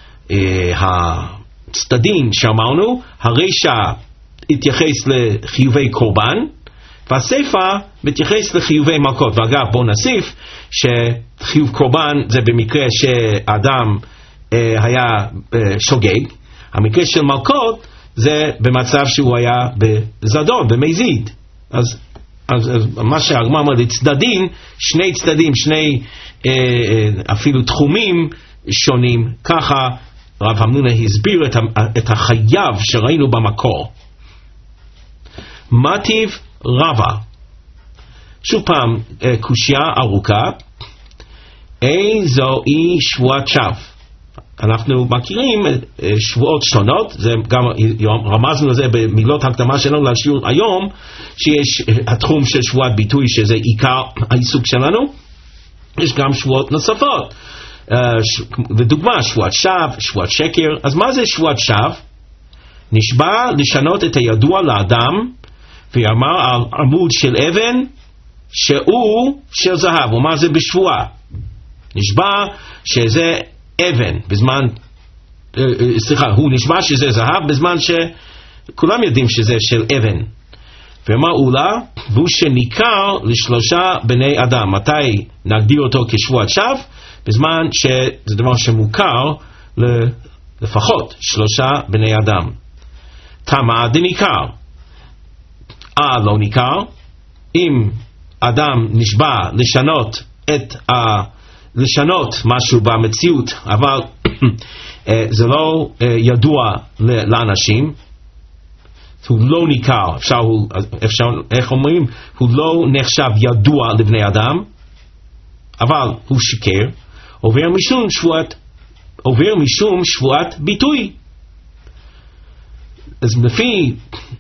הצדדים שאמרנו, הרשע התייחס לחיובי קורבן, והספר מתייחס לחיובי מלכות. ואגב, בואו נוסיף שחיוב קורבן זה במקרה שאדם היה שוגג. המקרה של מלכות זה במצב שהוא היה בזדון, במזיד. אז מה שהגמרא אומר לצדדים, שני צדדים, שני אפילו תחומים שונים. ככה רב המנונה הסביר את החייב שראינו במקור. מטיב רבה, שוב פעם קושיה ארוכה, איזוהי שבועת שווא. אנחנו מכירים שבועות שונות, זה גם רמזנו לזה במילות הקדמה שלנו לשיעור היום, שיש התחום של שבועת ביטוי שזה עיקר העיסוק שלנו. יש גם שבועות נוספות, ודוגמה שבועת שווא, שבועת שקר. אז מה זה שבועת שווא? נשבע לשנות את הידוע לאדם ויאמר על עמוד של אבן שהוא של זהב. ומה זה בשבועה? נשבע שזה אבן בזמן, הוא נשבע שזה זהב בזמן שכולם יודעים שזה של אבן. ומה אולה? והוא שניכר לשלושה בני אדם. מתי נגדיר אותו כשבועת שווא? בזמן שזה דבר שמוכר לפחות שלושה בני אדם. תמה דניכר. לא ניכר. אם אדם נשבע לשנות משהו במציאות, אבל זה לא ידוע לאנשים, הוא לא ניכר, איך אומרים? הוא לא נחשב ידוע לבני אדם, אבל הוא שיקר, עובר משום שבועת ביטוי. אז לפי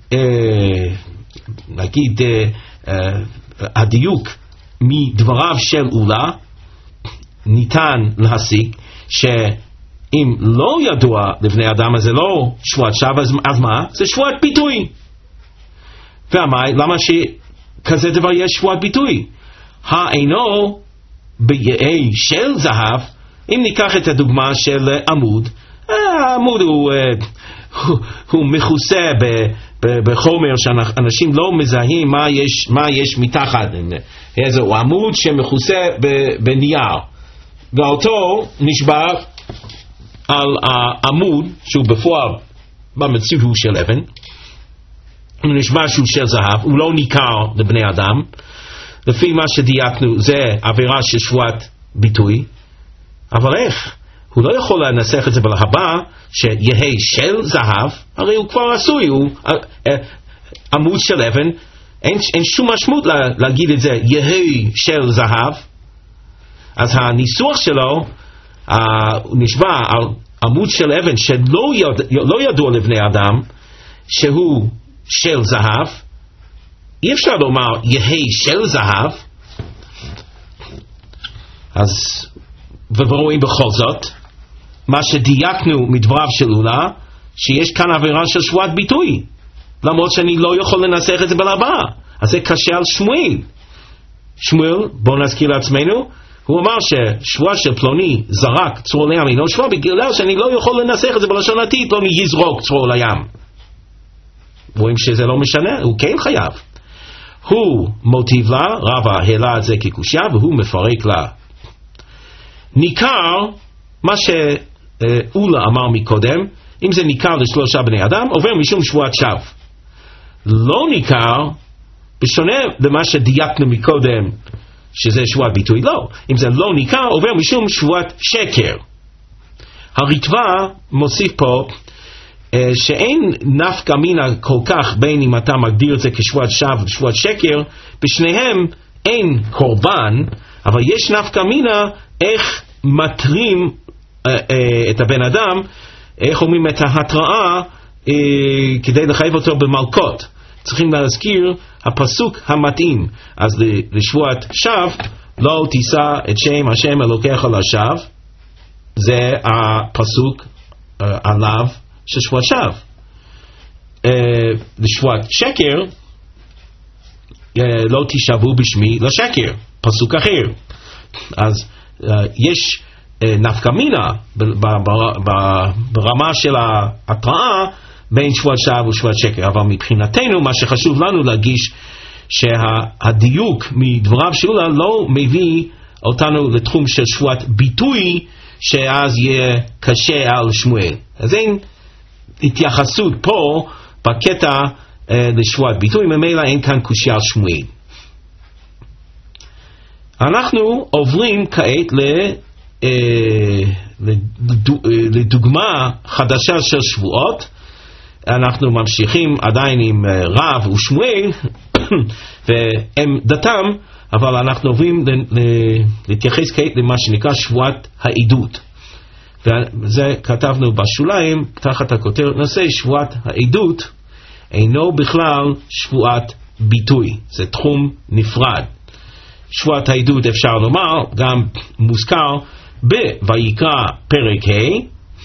נגיד הדיוק מדבריו של אולה, ניתן להסיק שאם לא ידוע לבני אדם, אז זה לא שבועת שווא, אז מה? זה שבועת ביטוי. למה שכזה דבר יש שבועת ביטוי? האינו ביעי של זהב. אם ניקח את הדוגמה של עמוד, העמוד הוא מכוסה בחומר שאנשים לא מזהים מה יש מתחת. איזהו עמוד שמכוסה בנייר, ואותו נשבר על העמוד שהוא בפועל במציאות הוא של אבן, הוא נשבר שהוא של זהב, הוא לא ניכר לבני אדם. לפי מה שדייקנו זה עבירה של שבועת ביטוי. אבל איך? הוא לא יכול לנסח את זה בלהבא שיהי של זהב, הרי הוא כבר עשוי, הוא עמוד של אבן, אין שום משמעות להגיד את זה יהי של זהב. אז הניסוח שלו הוא נשבע על עמוד של אבן שלא ידוע לבני אדם שהוא של זהב. אי אפשר לומר יהי של זהב. אז ורואים בכל זאת מה שדייקנו מדבריו של אולה, שיש כאן עבירה של שבועת ביטוי, למרות שאני לא יכול לנסח את זה בלהבא. אז זה קשה על שמואל, בואו נזכיר לעצמנו, הוא אמר ששבועה של פלוני זרק צרור לים אינו שבועה, בגלל שאני לא יכול לנסח את זה בלשון עתיד, פלוני יזרוק צרור לים. רואים שזה לא משנה, הוא כן חייב. הוא מוטיב לה, רבא העלה את זה כקושיה, והוא מפרק לה. ניכר, מה שאולה אמר מקודם, אם זה ניכר לשלושה בני אדם, עובר משום שבועת שווא. לא ניכר, בשונה למה שדייקנו מקודם, שזה שבועת ביטוי, לא. אם זה לא ניכר, עובר משום שבועת שקר. הריטב"א מוסיף פה, שאין נפקא מינה כל כך בין אם אתה מגדיר את זה כשבועת שווא ושבועת שקר, בשניהם אין קורבן, אבל יש נפקא מינה איך מטרים את הבן אדם, איך אומרים את ההתראה כדי לחייב אותו במלקות. צריכים להזכיר הפסוק המתאים. אז לשבועת שווא, לא תישא את שם השם אלוקיך לשווא, זה הפסוק עליו של שבועת שווא. לשבועת שקר, לא תשבו בשמי לשקר, פסוק אחר. אז יש נפקא מינה ברמה של ההתראה בין שבועת שווא ושבועת שקר, אבל מבחינתנו מה שחשוב לנו להגיש שהדיוק מדבריו של אולה לא מביא אותנו לתחום של שבועת ביטוי, שאז יהיה קשה על שמואל. אז אין התייחסות פה בקטע לשבועת ביטוי, ממילא אין כאן קושיה על שמואל. אנחנו עוברים כעת לדוגמה חדשה של שבועות. אנחנו ממשיכים עדיין עם רב ושמואל והם דתם, אבל אנחנו עוברים להתייחס כעת למה שנקרא שבועת העדות. וזה כתבנו בשוליים תחת הכותרת נושא שבועת העדות אינו בכלל שבועת ביטוי, זה תחום נפרד. שבועת העדות אפשר לומר גם מוזכר בויקרא פרק ה'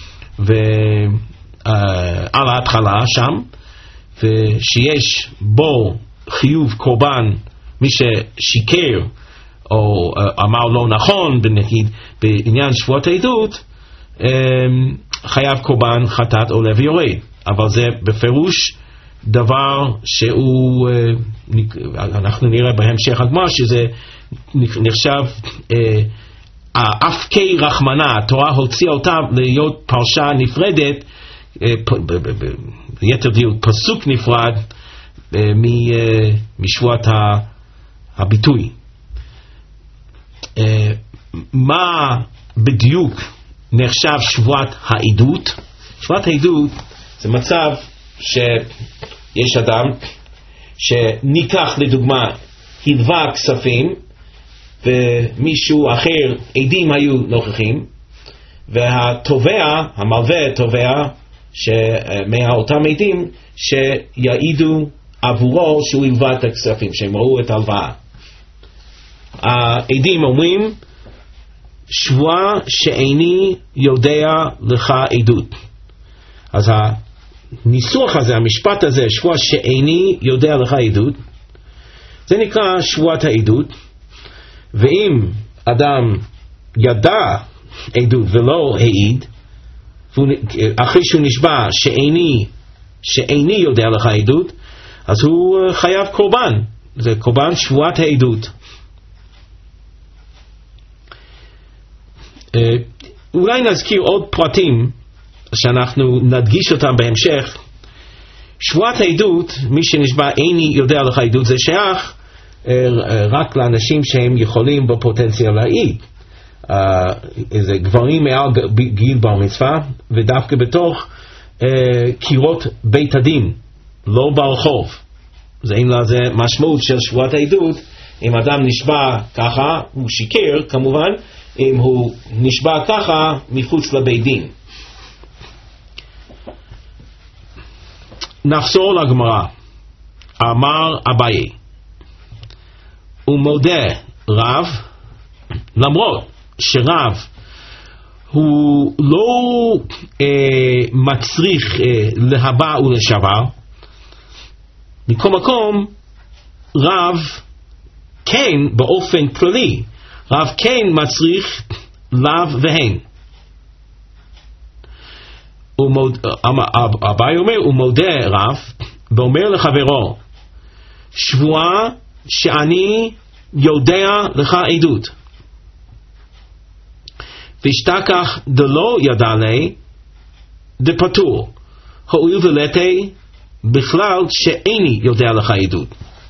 ועל ההתחלה שם, ושיש בו חיוב קורבן מי ששיקר או אמר לא נכון בעניין שבועת העדות, חייב קורבן חטאת עולה ויורד. אבל זה בפירוש דבר שהוא, אנחנו נראה בהמשך הגמרא שזה נחשב אפקי רחמנה. התורה הוציאה אותה להיות פרשה נפרדת, ביתר דיוק פסוק נפרד משבועת הביטוי. מה בדיוק נחשב שבועת העדות. שבועת העדות זה מצב שיש אדם שניקח לדוגמה הלווה כספים ומישהו אחר, עדים היו נוכחים, והתובע, המלווה תובע מאותם עדים שיעידו עבורו שהוא הלווה את הכספים, שהם ראו את ההלוואה. העדים אומרים שבועה שאיני יודע לך עדות. אז הניסוח הזה, המשפט הזה, שבועה שאיני יודע לך עדות, זה נקרא שבועת העדות. ואם אדם ידע עדות ולא העיד, אחרי שהוא נשבע שאיני יודע לך עדות, אז הוא חייב קורבן. זה קורבן שבועת העדות. אולי נזכיר עוד פרטים שאנחנו נדגיש אותם בהמשך. שבועת העדות, מי שנשבע איני יודע לך עדות, זה שייך רק לאנשים שהם יכולים בפוטנציאל להעיד. זה גברים מעל גיל בר מצווה, ודווקא בתוך קירות בית הדין, לא ברחוב. זה אין לזה משמעות של שבועת העדות. אם אדם נשבע ככה, הוא שיקר כמובן. אם הוא נשבע ככה, מחוץ לבית דין. נחזור לגמרא. אמר אביי, הוא מודה רב, למרות שרב הוא לא מצריך להבא ולשבר, מכל מקום רב כן באופן כללי, רב כן מצריך לאו והן. אביי אומר, הוא מודה רב ואומר לחברו, שבועה שאני יודע לך עדות, וישתכח דלא ידע לי דפטור, הואיל ולתי בכלל שאיני יודע לך עדות.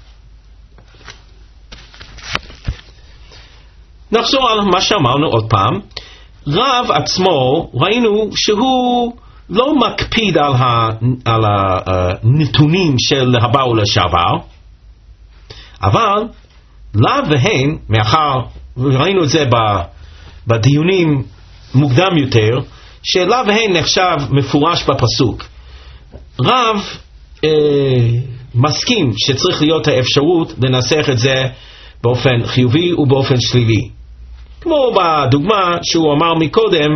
נחזור על מה שאמרנו עוד פעם. רב עצמו ראינו שהוא לא מקפיד על הנתונים של הבא ולשעבר, אבל לאו והן, מאחר וראינו את זה בדיונים מוקדם יותר, שלאו והן נחשב מפורש בפסוק. רב מסכים שצריך להיות האפשרות לנסח את זה באופן חיובי ובאופן שלילי, כמו בדוגמה שהוא אמר מקודם,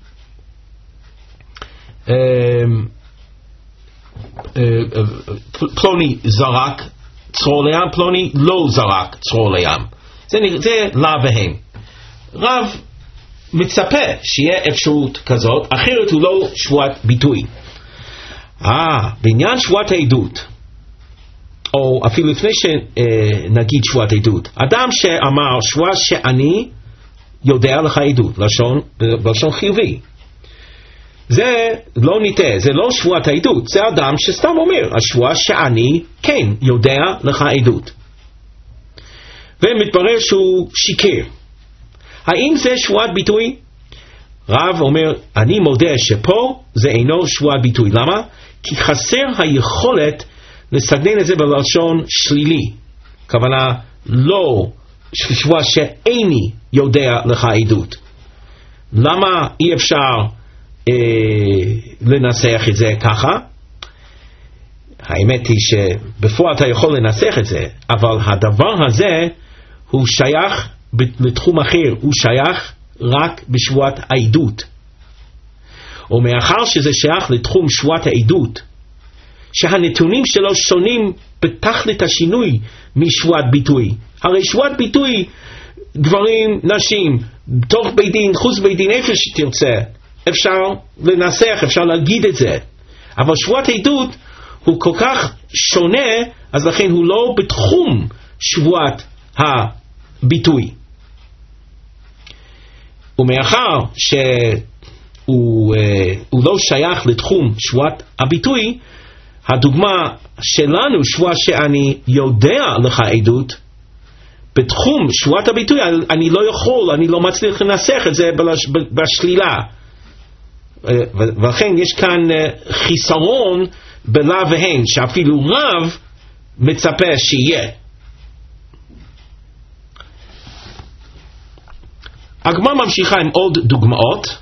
פלוני זרק צרור לים, פלוני לא זרק צרור לים. זה לאו והן. רב מצפה שיהיה אפשרות כזאת, אחרת הוא לא שבועת ביטוי. בעניין שבועת העדות, או אפילו לפני שנגיד שבועת עדות, אדם שאמר שבועה שאני יודע לך עדות, לשון חיובי, זה לא ניתן, זה לא שבועת העדות, זה אדם שסתם אומר השבועה שאני כן יודע לך עדות, ומתברר שהוא שיקר. האם זה שבועת ביטוי? רב אומר, אני מודה שפה זה אינו שבועת ביטוי. למה? כי חסר היכולת לסגנן את זה בלשון שלילי, כוונה לא שבועה שאיני יודע לך עדות. למה אי אפשר לנסח את זה ככה? האמת היא שבפועל אתה יכול לנסח את זה, אבל הדבר הזה הוא שייך לתחום אחר, הוא שייך רק בשבועת העדות. ומאחר שזה שייך לתחום שבועת העדות, שהנתונים שלו שונים בתכלית השינוי משבועת ביטוי. הרי שבועת ביטוי, גברים, נשים, תוך בית דין, חוץ בית דין, איפה שתרצה, אפשר לנסח, אפשר להגיד את זה. אבל שבועת עדות הוא כל כך שונה, אז לכן הוא לא בתחום שבועת הביטוי. ומאחר שהוא לא שייך לתחום שבועת הביטוי, הדוגמה שלנו, שבועה שאני יודע לך עדות, בתחום שבועת הביטוי אני לא יכול, אני לא מצליח לנסח את זה בשלילה. ולכן יש כאן חיסרון בלה והן, שאפילו רב מצפה שיהיה. הגמרא ממשיכה עם עוד דוגמאות.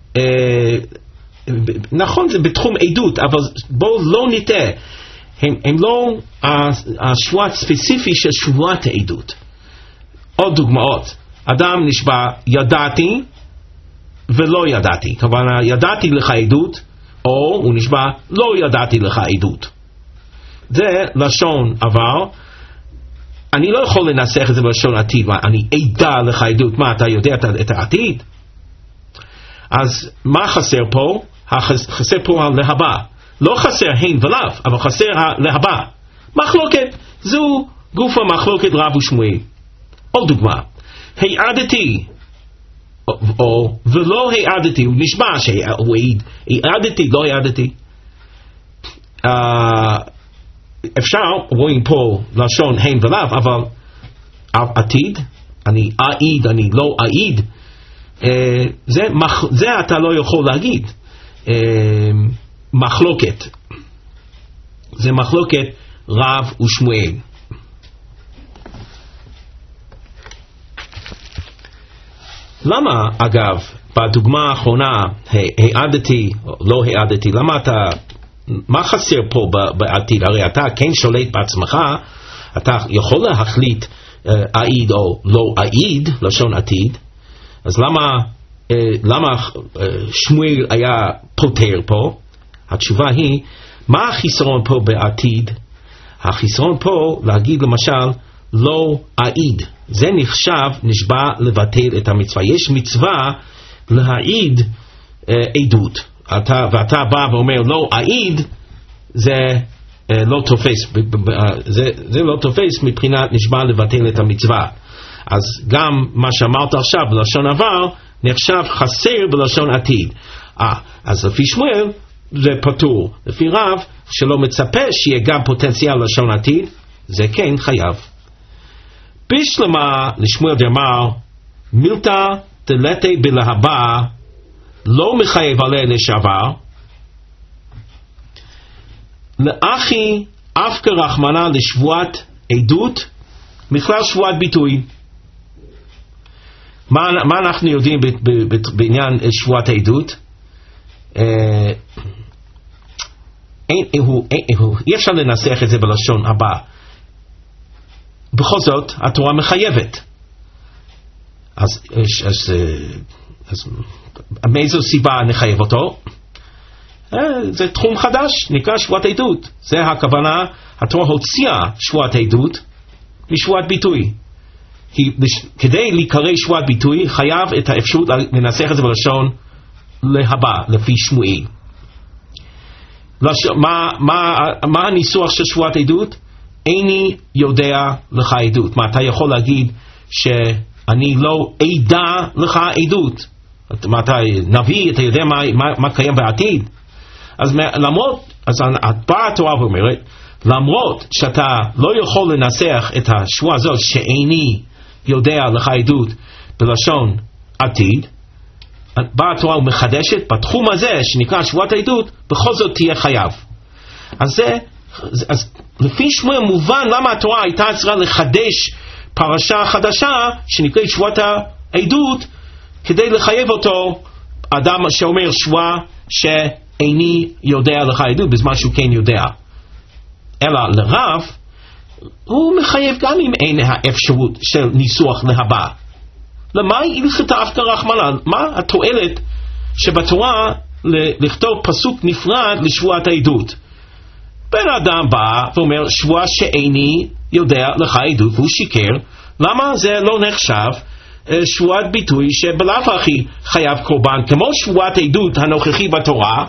נכון, זה בתחום עדות, אבל בואו לא נטעה, הם לא השבועה ספציפי של שבועת העדות. עוד דוגמאות, אדם נשבע ידעתי ולא ידעתי, כמובן ידעתי לך עדות, או הוא נשבע לא ידעתי לך עדות. זה לשון עבר. אני לא יכול לנסח את זה בלשון עתיד, אני אדע לך עדות, מה אתה יודע את העתיד? אז מה חסר פה? חסר פה הלהבא. לא חסר הן ולאו, אבל חסר הלהבא. מחלוקת, זו גוף המחלוקת רב ושמואל. עוד דוגמה, העדתי או ולא העדתי, הוא נשבע שהוא העיד, העדתי לא העדתי. אפשר, רואים פה לשון הן ולאו, אבל עתיד, אני אעיד, אני לא אעיד, זה אתה לא יכול להגיד. מחלוקת, זה מחלוקת רב ושמואל. למה, אגב, בדוגמה האחרונה, העדתי, לא העדתי, למה אתה, מה חסר פה בעתיד? הרי אתה כן שולט בעצמך, אתה יכול להחליט אעיד או לא אעיד, לשון עתיד, אז למה שמואל היה פותר פה? התשובה היא, מה החיסרון פה בעתיד? החיסרון פה להגיד למשל, לא אעיד. זה נחשב, נשבע לבטל את המצווה. יש מצווה להעיד עדות. ואתה בא ואומר לא אעיד, זה לא תופס. זה לא תופס מבחינת נשבע לבטל את המצווה. אז גם מה שאמרת עכשיו בלשון עבר, נחשב חסר בלשון עתיד. אז לפי שמואל זה פטור. לפי רב שלא מצפה שיהיה גם פוטנציאל לשון עתיד, זה כן חייב. בשלמה לשמואל דאמר מילתא דלתי בלהבא לא מחייב עליה לשעבר, לאחי אף כרחמנה לשבועת עדות מכלל שבועת ביטוי. מה אנחנו יודעים בעניין שבועת העדות? אי אפשר לנסח את זה בלשון הבא. בכל זאת התורה מחייבת. אז מאיזו סיבה נחייב אותו? זה תחום חדש, נקרא שבועת עדות. זה הכוונה, התורה הוציאה שבועת עדות משבועת ביטוי. כדי להיקרא שבועת ביטוי חייב את האפשרות לנסח את זה בלשון להבא, לפי שמואל. מה הניסוח של שבועת עדות? איני יודע לך עדות. מה, אתה יכול להגיד שאני לא אדע לך עדות? מה, אתה נביא, אתה יודע מה קיים בעתיד? אז למרות, אז באה התורה ואומרת, למרות שאתה לא יכול לנסח את השבועה הזאת שאיני יודע לך עדות בלשון עתיד, באה התורה ומחדשת בתחום הזה שנקרא שבועת העדות, בכל זאת תהיה חייב. אז לפי שמואל מובן למה התורה הייתה צריכה לחדש פרשה חדשה שנקראת שבועת העדות, כדי לחייב אותו, אדם שאומר שבועה שאיני יודע לך עדות בזמן שהוא כן יודע. אלא לרב הוא מחייב גם אם אין האפשרות של ניסוח להבא. למה הלכתה אף כרחמנה? מה התועלת שבתורה לכתוב פסוק נפרד לשבועת העדות? בן אדם בא ואומר שבועה שאיני יודע לך עדות והוא שיקר, למה זה לא נחשב שבועת ביטוי שבלאו הכי חייב קורבן כמו שבועת עדות הנוכחי בתורה?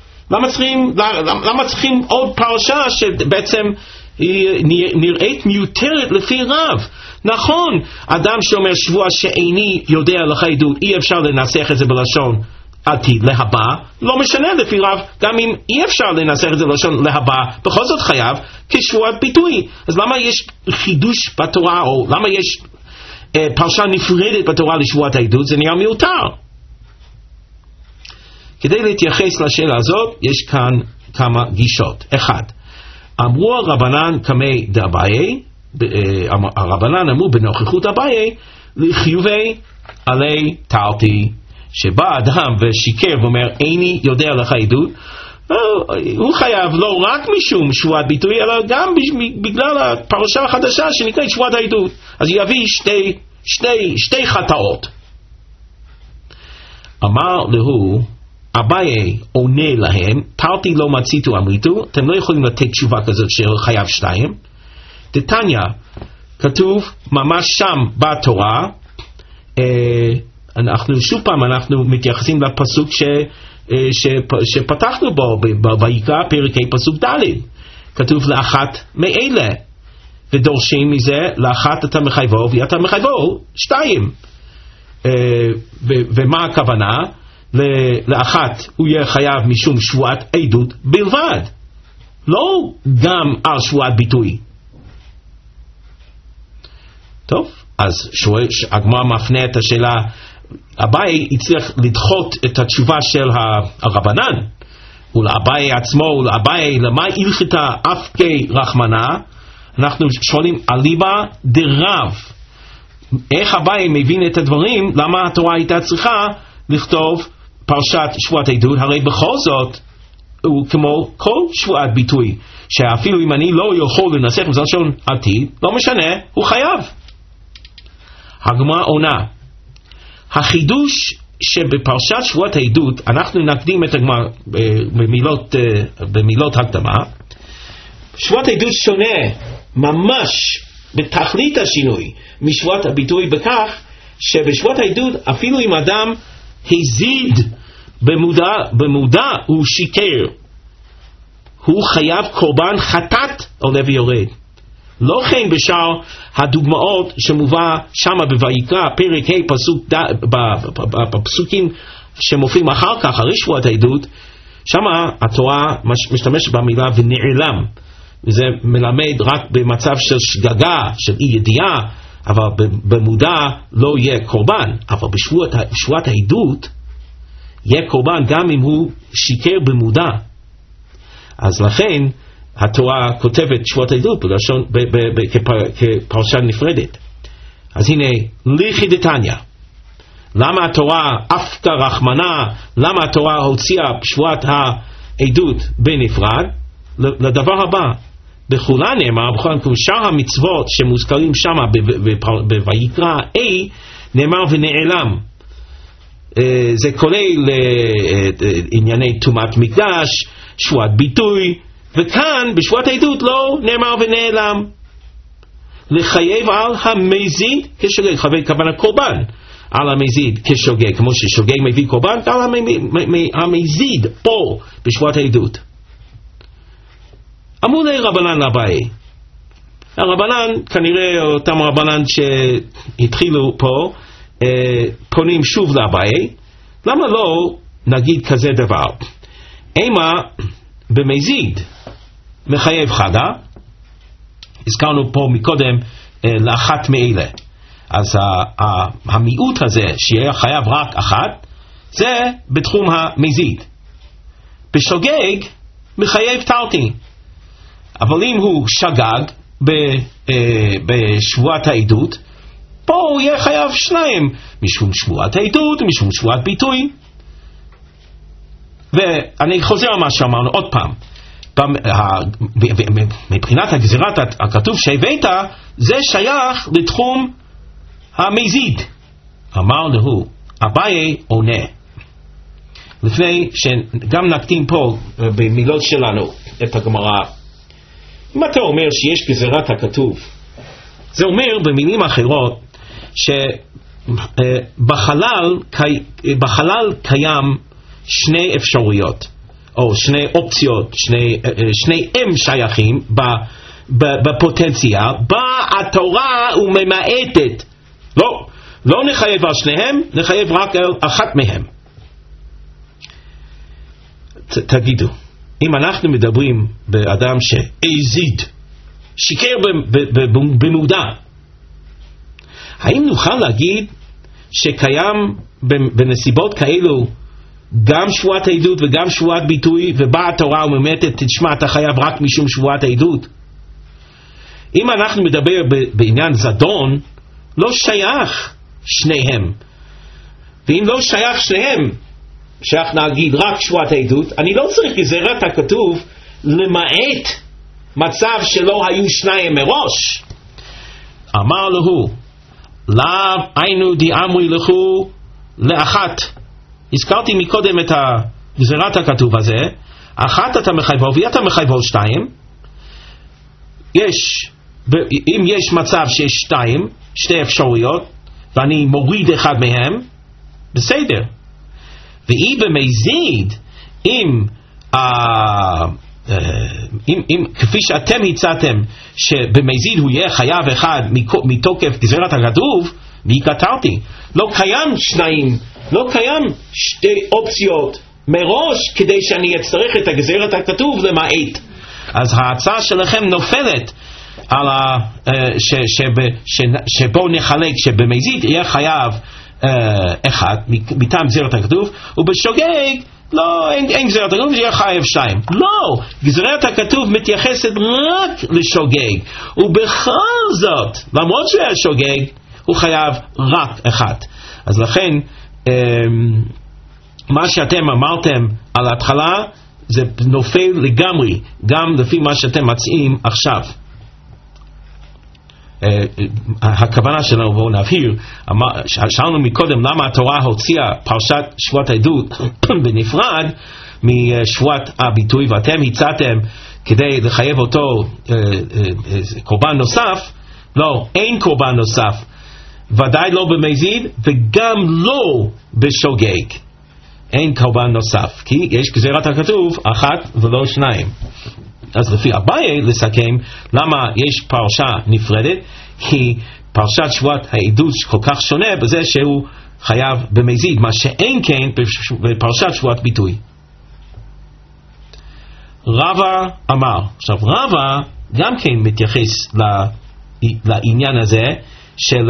למה צריכים עוד פרשה שבעצם נראית מיותרת לפי רב? נכון, אדם שאומר שבוע שאיני יודע לך עדות, אי אפשר לנסח את זה בלשון עתיד להבא, לא משנה לפי רב, גם אם אי אפשר לנסח את זה בלשון להבא, בכל זאת חייב כשבועת ביטוי. אז למה יש חידוש בתורה, או למה יש פרשה נפרדת בתורה לשבועת העדות? זה נראה מיותר. כדי להתייחס לשאלה הזאת, יש כאן כמה גישות. אחד, אמרו הרבנן קמי דאביי, הרבנן אמרו בנוכחות אביי, לחיובי עלי תרתי, שבא אדם ושיקר ואומר, איני יודע לך עדות, הוא חייב לא רק משום שבועת ביטוי, אלא גם בגלל הפרשה החדשה שנקראת שבועת העדות. אז יביא שתי חטאות. אמר לו, אביי עונה להם, תרתי לא מציתו אמריתו, אתם לא יכולים לתת תשובה כזאת שחייב שתיים. דתניא, כתוב ממש שם בתורה, שוב פעם אנחנו מתייחסים לפסוק שפתחנו בו, ויקרא פרק ה' פסוק ד', כתוב לאחת מאלה, ודורשים מזה לאחת אתה מחייבו ואתה מחייבו שתיים. ומה הכוונה? לאחת הוא יהיה חייב משום שבועת עדות בלבד, לא גם על שבועת ביטוי. טוב, אז הגמרא מפנה את השאלה, אביי הצליח לדחות את התשובה של הרבנן, ולאביי עצמו, ולאביי למה הלכתה אף כרחמנה, אנחנו שואלים אליבא דרב, איך אביי מבין את הדברים, למה התורה הייתה צריכה לכתוב פרשת שבועת עדות, הרי בכל זאת הוא כמו כל שבועת ביטוי, שאפילו אם אני לא יכול לנסח בזלשון עתיד, לא משנה, הוא חייב. הגמרא עונה, החידוש שבפרשת שבועת העדות, אנחנו נקדים את הגמרא במילות הקדמה, שבועת העדות שונה ממש בתכלית השינוי משבועת הביטוי בכך שבשבועת העדות אפילו אם אדם הזיד במודע הוא שיקר, הוא חייב קורבן חטאת עולה ויורד. לא כן בשאר הדוגמאות שמובא שמה בויקרא פרק ה' פסוק בפסוקים שמופיעים אחר כך אחרי שבועת העדות, שמה התורה משתמשת במילה ונעלם, וזה מלמד רק במצב של שגגה, של אי ידיעה, אבל במודע לא יהיה קורבן. אבל בשבועת העדות יהיה קורבן גם אם הוא שיקר במודע. אז לכן התורה כותבת שבועת העדות כפרשה נפרדת. אז הנה, לכי דתניא, למה התורה אף כרחמנה, למה התורה הוציאה שבועת העדות בנפרד? לדבר הבא, בכולה נאמר, בכל שאר המצוות שמוזכרים שם בויקרא נאמר ונעלם. זה כולל ענייני טומאת מקדש, שבועת ביטוי, וכאן בשבועת העדות לא נאמר ונעלם. לחייב על המזיד כשוגג, חייב כוונה קורבן על המזיד כשוגג, כמו ששוגג מביא קורבן, על המזיד פה בשבועת העדות. אמרו לי רבנן לאביי, הרבנן כנראה אותם רבנן שהתחילו פה פונים שוב לאביי, למה לא נגיד כזה דבר? אימה במזיד מחייב חגה, הזכרנו פה מקודם לאחת מאלה, אז המיעוט הזה שיהיה חייב רק אחת, זה בתחום המזיד. בשוגג מחייב תרתי, אבל אם הוא שגג בשבועת העדות, פה הוא יהיה חייב שניים, משום שבועת העדות ומשום שבועת ביטוי. ואני חוזר על מה שאמרנו עוד פעם, מבחינת הגזירת הכתוב שהבאת, זה שייך לתחום המזיד. אמר לו, אביי עונה, לפני שגם נקדים פה במילות שלנו את הגמרא, אם אתה אומר שיש גזירת הכתוב, זה אומר במילים אחרות שבחלל קיים שני אפשרויות, או שני אופציות, שני שייכים בפוטנציאל, התורה וממעטת. לא נחייב על שניהם, נחייב רק על אחת מהם. תגידו, אם אנחנו מדברים באדם שהזיד, שיקר במודע, האם נוכל להגיד שקיים בנסיבות כאלו גם שבועת העדות וגם שבועת ביטוי, ובאה התורה ומאמתת, תשמע, אתה חייב רק משום שבועת העדות. אם אנחנו מדבר בעניין זדון, לא שייך שניהם. ואם לא שייך שניהם, שייך נגיד רק שבועת העדות, אני לא צריך גזירת הכתוב למעט מצב שלא היו שניים מראש. אמר לו, לאו היינו דיאמרי לכו לאחת. הזכרתי מקודם את גזירת הכתוב הזה, אחת אתה מחייבו ואתה מחייבו שתיים. אם יש מצב שיש שתיים, שתי אפשרויות, ואני מוריד אחד מהם, בסדר. ואי במזיד, אם כפי שאתם הצעתם שבמזיד הוא יהיה חייב אחד מתוקף גזירת הכתוב, מי כתרתי? לא קיים שניים, לא קיים שתי אופציות מראש כדי שאני אצטרך את גזירת הכתוב למעט. אז ההצעה שלכם נופלת על שבו נחלק שבמזיד יהיה חייב אחד מטעם גזירת הכתוב, ובשוגג לא, אין גזירת הכתוב, יהיה חייב שתיים. לא, גזירת הכתוב מתייחסת רק לשוגג, ובכל זאת, למרות שהוא היה שוגג, הוא חייב רק אחד. אז לכן, מה שאתם אמרתם על ההתחלה, זה נופל לגמרי, גם לפי מה שאתם מציעים עכשיו. הכוונה שלנו, בואו נבהיר, שאלנו מקודם למה התורה הוציאה פרשת שבועת העדות בנפרד משבועת הביטוי, ואתם הצעתם כדי לחייב אותו קורבן נוסף. לא, אין קורבן נוסף, ודאי לא במזיד וגם לא בשוגג, אין קורבן נוסף, כי יש גזירת הכתוב אחת ולא שניים. אז לפי אביי לסכם למה יש פרשה נפרדת, כי פרשת שבועת העדות כל כך שונה בזה שהוא חייב במזיד, מה שאין כן בפרשת שבועת ביטוי. רבא אמר, עכשיו רבא גם כן מתייחס לעניין הזה של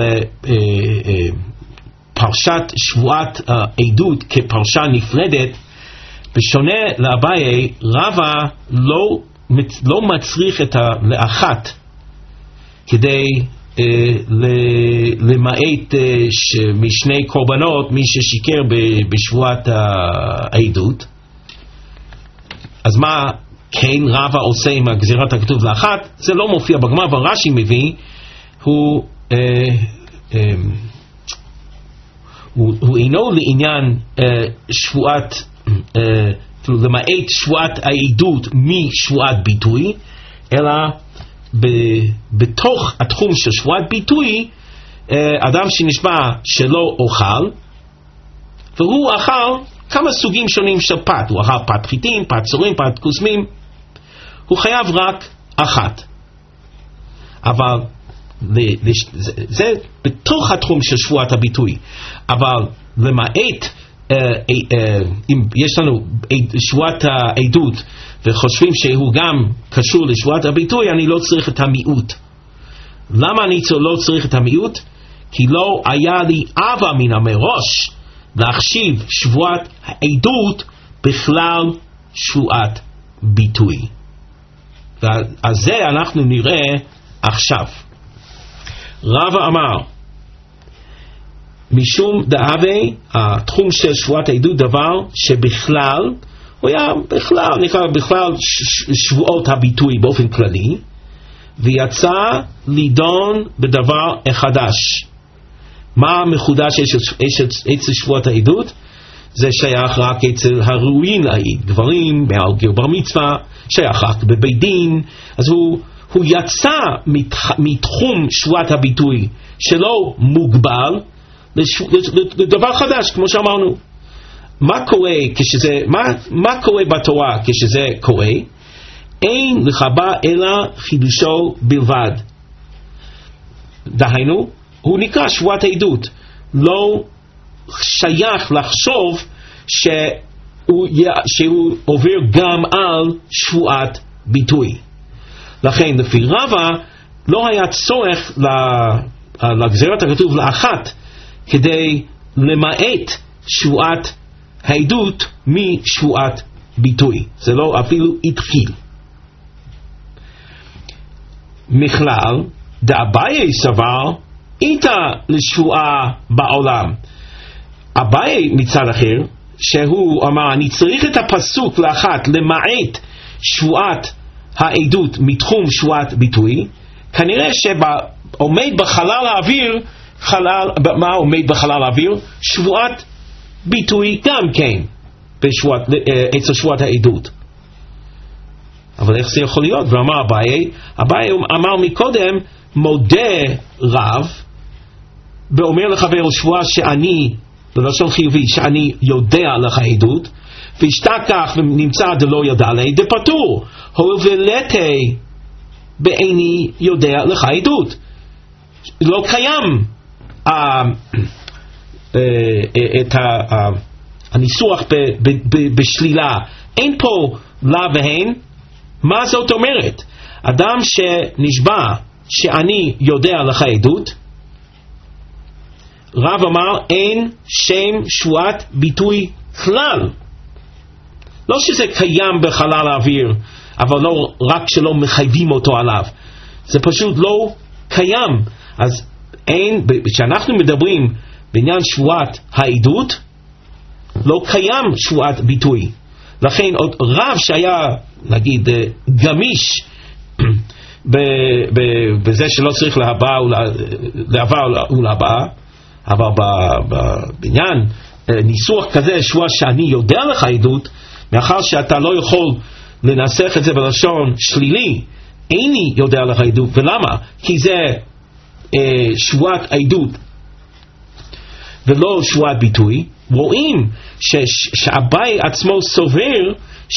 פרשת שבועת העדות כפרשה נפרדת. בשונה לאביי, רבא לא מצריך את לאחת כדי למעט משני קורבנות מי ששיקר בשבועת העדות. אז מה כן רבא עושה עם גזירת הכתוב לאחת? זה לא מופיע בגמרא, אבל רש"י מביא, הוא אינו לעניין שבועת, למעט שבועת העדות משבועת ביטוי, אלא בתוך התחום של שבועת ביטוי, אדם שנשבע שלא אוכל, והוא אכל כמה סוגים שונים של פת, הוא אכל פת חיטים, פת צורים, פת קוסמים, הוא חייב רק אחת. אבל זה בתוך התחום של שבועת הביטוי. אבל למעט אם יש לנו שבועת העדות וחושבים שהוא גם קשור לשבועת הביטוי, אני לא צריך את המיעוט. למה אני לא צריך את המיעוט? כי לא היה לי אבא מן המראש להחשיב שבועת העדות בכלל שבועת ביטוי. ועל זה אנחנו נראה עכשיו. רבא אמר, משום דאבי, התחום של שבועת העדות דבר שבכלל, הוא היה בכלל שבועות הביטוי באופן כללי, ויצא לידון בדבר החדש. מה מחודש אצל שבועת העדות? זה שייך רק אצל הראויים להעיד, גברים מעל גיל בר מצווה, שייך רק בבית דין. אז הוא יצא מתחום שבועת הביטוי שלא מוגבל לדבר חדש, כמו שאמרנו. מה קורה מה קורה בתורה כשזה קורה? אין לך בה אלא חידושו בלבד. דהיינו, הוא נקרא שבועת העדות. לא שייך לחשוב שהוא עובר גם על שבועת ביטוי. לכן לפי רבא לא היה צורך לגזירת הכתוב לאחת כדי למעט שבועת העדות משבועת ביטוי. זה לא אפילו התחיל. מכלל, דאביי סבר איתה לשבועה בעולם. אביי מצד אחר, שהוא אמר, אני צריך את הפסוק לאחת למעט שבועת העדות מתחום שבועת ביטוי. כנראה שעומד בחלל האוויר, מה עומד בחלל האוויר? שבועת ביטוי גם כן, אצל שבועת העדות. אבל איך זה יכול להיות? ואמר אביי אמר מקודם, מודה רב, ואומר לחבר שבועה שאני, בלשון חיובי, שאני יודע לך עדות, והשתכח ונמצא דלא ידע לי, דפטור, הואיל ולתי בעיני יודע לך עדות. לא קיים את הניסוח בשלילה, אין פה לה והן. מה זאת אומרת? אדם שנשבע שאני יודע לך עדות, רב אמר אין שם שבועת ביטוי כלל. לא שזה קיים בחלל האוויר, אבל לא רק שלא מחייבים אותו עליו, זה פשוט לא קיים. אז אין, כשאנחנו מדברים בעניין שבועת העדות, לא קיים שבועת ביטוי. לכן עוד רב שהיה נגיד גמיש בזה שלא צריך להבא ולהבא, אבל בעניין ניסוח כזה שבועה שאני יודע לך עדות, מאחר שאתה לא יכול לנסח את זה בלשון שלילי, איני יודע לך עדות. ולמה? כי זה שבועת עדות ולא שבועת ביטוי. רואים שאביי עצמו סובר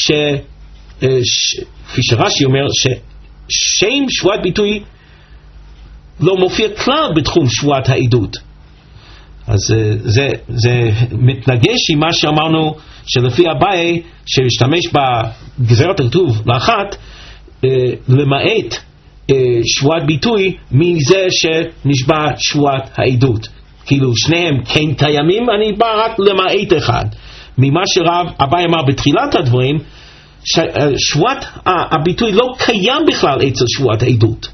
כפי שרש"י אומר, ששם שבועת ביטוי לא מופיע כלל בתחום שבועת העדות. אז זה מתנגש עם מה שאמרנו, שלפי אביי שהשתמש בגזרת הכתוב לאחת למעט שבועת ביטוי מזה שנשבע שבועת העדות. כאילו שניהם כן קיימים, אני בא רק למעט אחד. ממה שרב אביי אמר בתחילת הדברים, שבועת הביטוי לא קיים בכלל אצל שבועת העדות.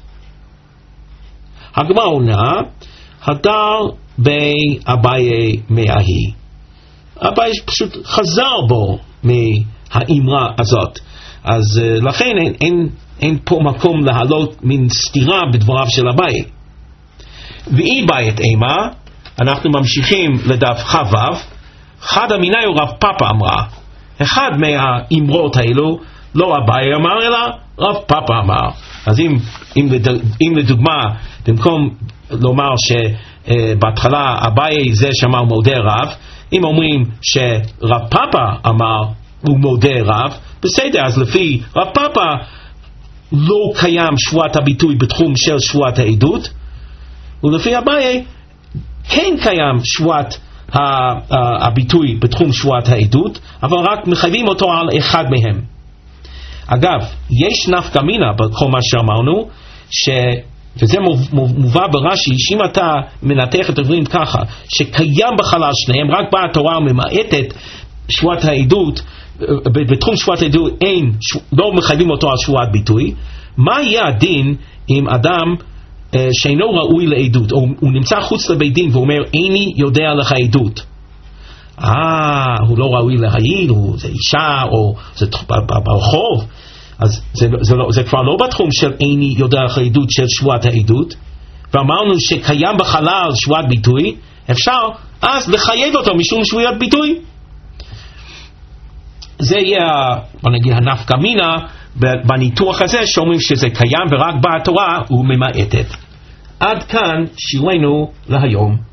הגמרא עונה, הדר בי אביי מההיא. אביי פשוט חזר בו מהאמרה הזאת. אז לכן אין פה מקום להעלות מן סתירה בדבריו של אביי. ואי בית אימה, אנחנו ממשיכים לדף חו"ו. חד המיני רב פאפא אמרה. אחד מהאמרות האלו לא אביי אמר אלא רב פאפא אמר. אז אם לדוגמה במקום לומר שבהתחלה אביי זה שאמר מודה רב, אם אומרים שרב פאפא אמר הוא מודה רב, בסדר, אז לפי רב פאפא לא קיים שבועת הביטוי בתחום של שבועת העדות, ולפי אביי כן קיים שבועת הביטוי בתחום שבועת העדות, אבל רק מחייבים אותו על אחד מהם. אגב, יש נפקא מינה בכל מה שאמרנו, וזה מובא ברש"י, שאם אתה מנתח את הדברים ככה, שקיים בחלל שניהם, רק באה התורה ממעטת שבועת העדות, בתחום שבועת העדות לא מחייבים אותו על שבועת ביטוי. מה יהיה הדין אם אדם שאינו ראוי לעדות, או הוא נמצא חוץ לבית דין ואומר איני יודע לך עדות? הוא לא ראוי להעיד, זה אישה או זה ברחוב, אז זה כבר לא בתחום של איני יודע לך עדות של שבועת העדות. ואמרנו שקיים בחלל שבועת ביטוי, אפשר אז לחייב אותו משום שבועת ביטוי. זה יהיה נגיד הנפקא מינה בניתוח הזה, שאומרים שזה קיים ורק בתורה הוא ממעטת. עד כאן שיעורנו להיום.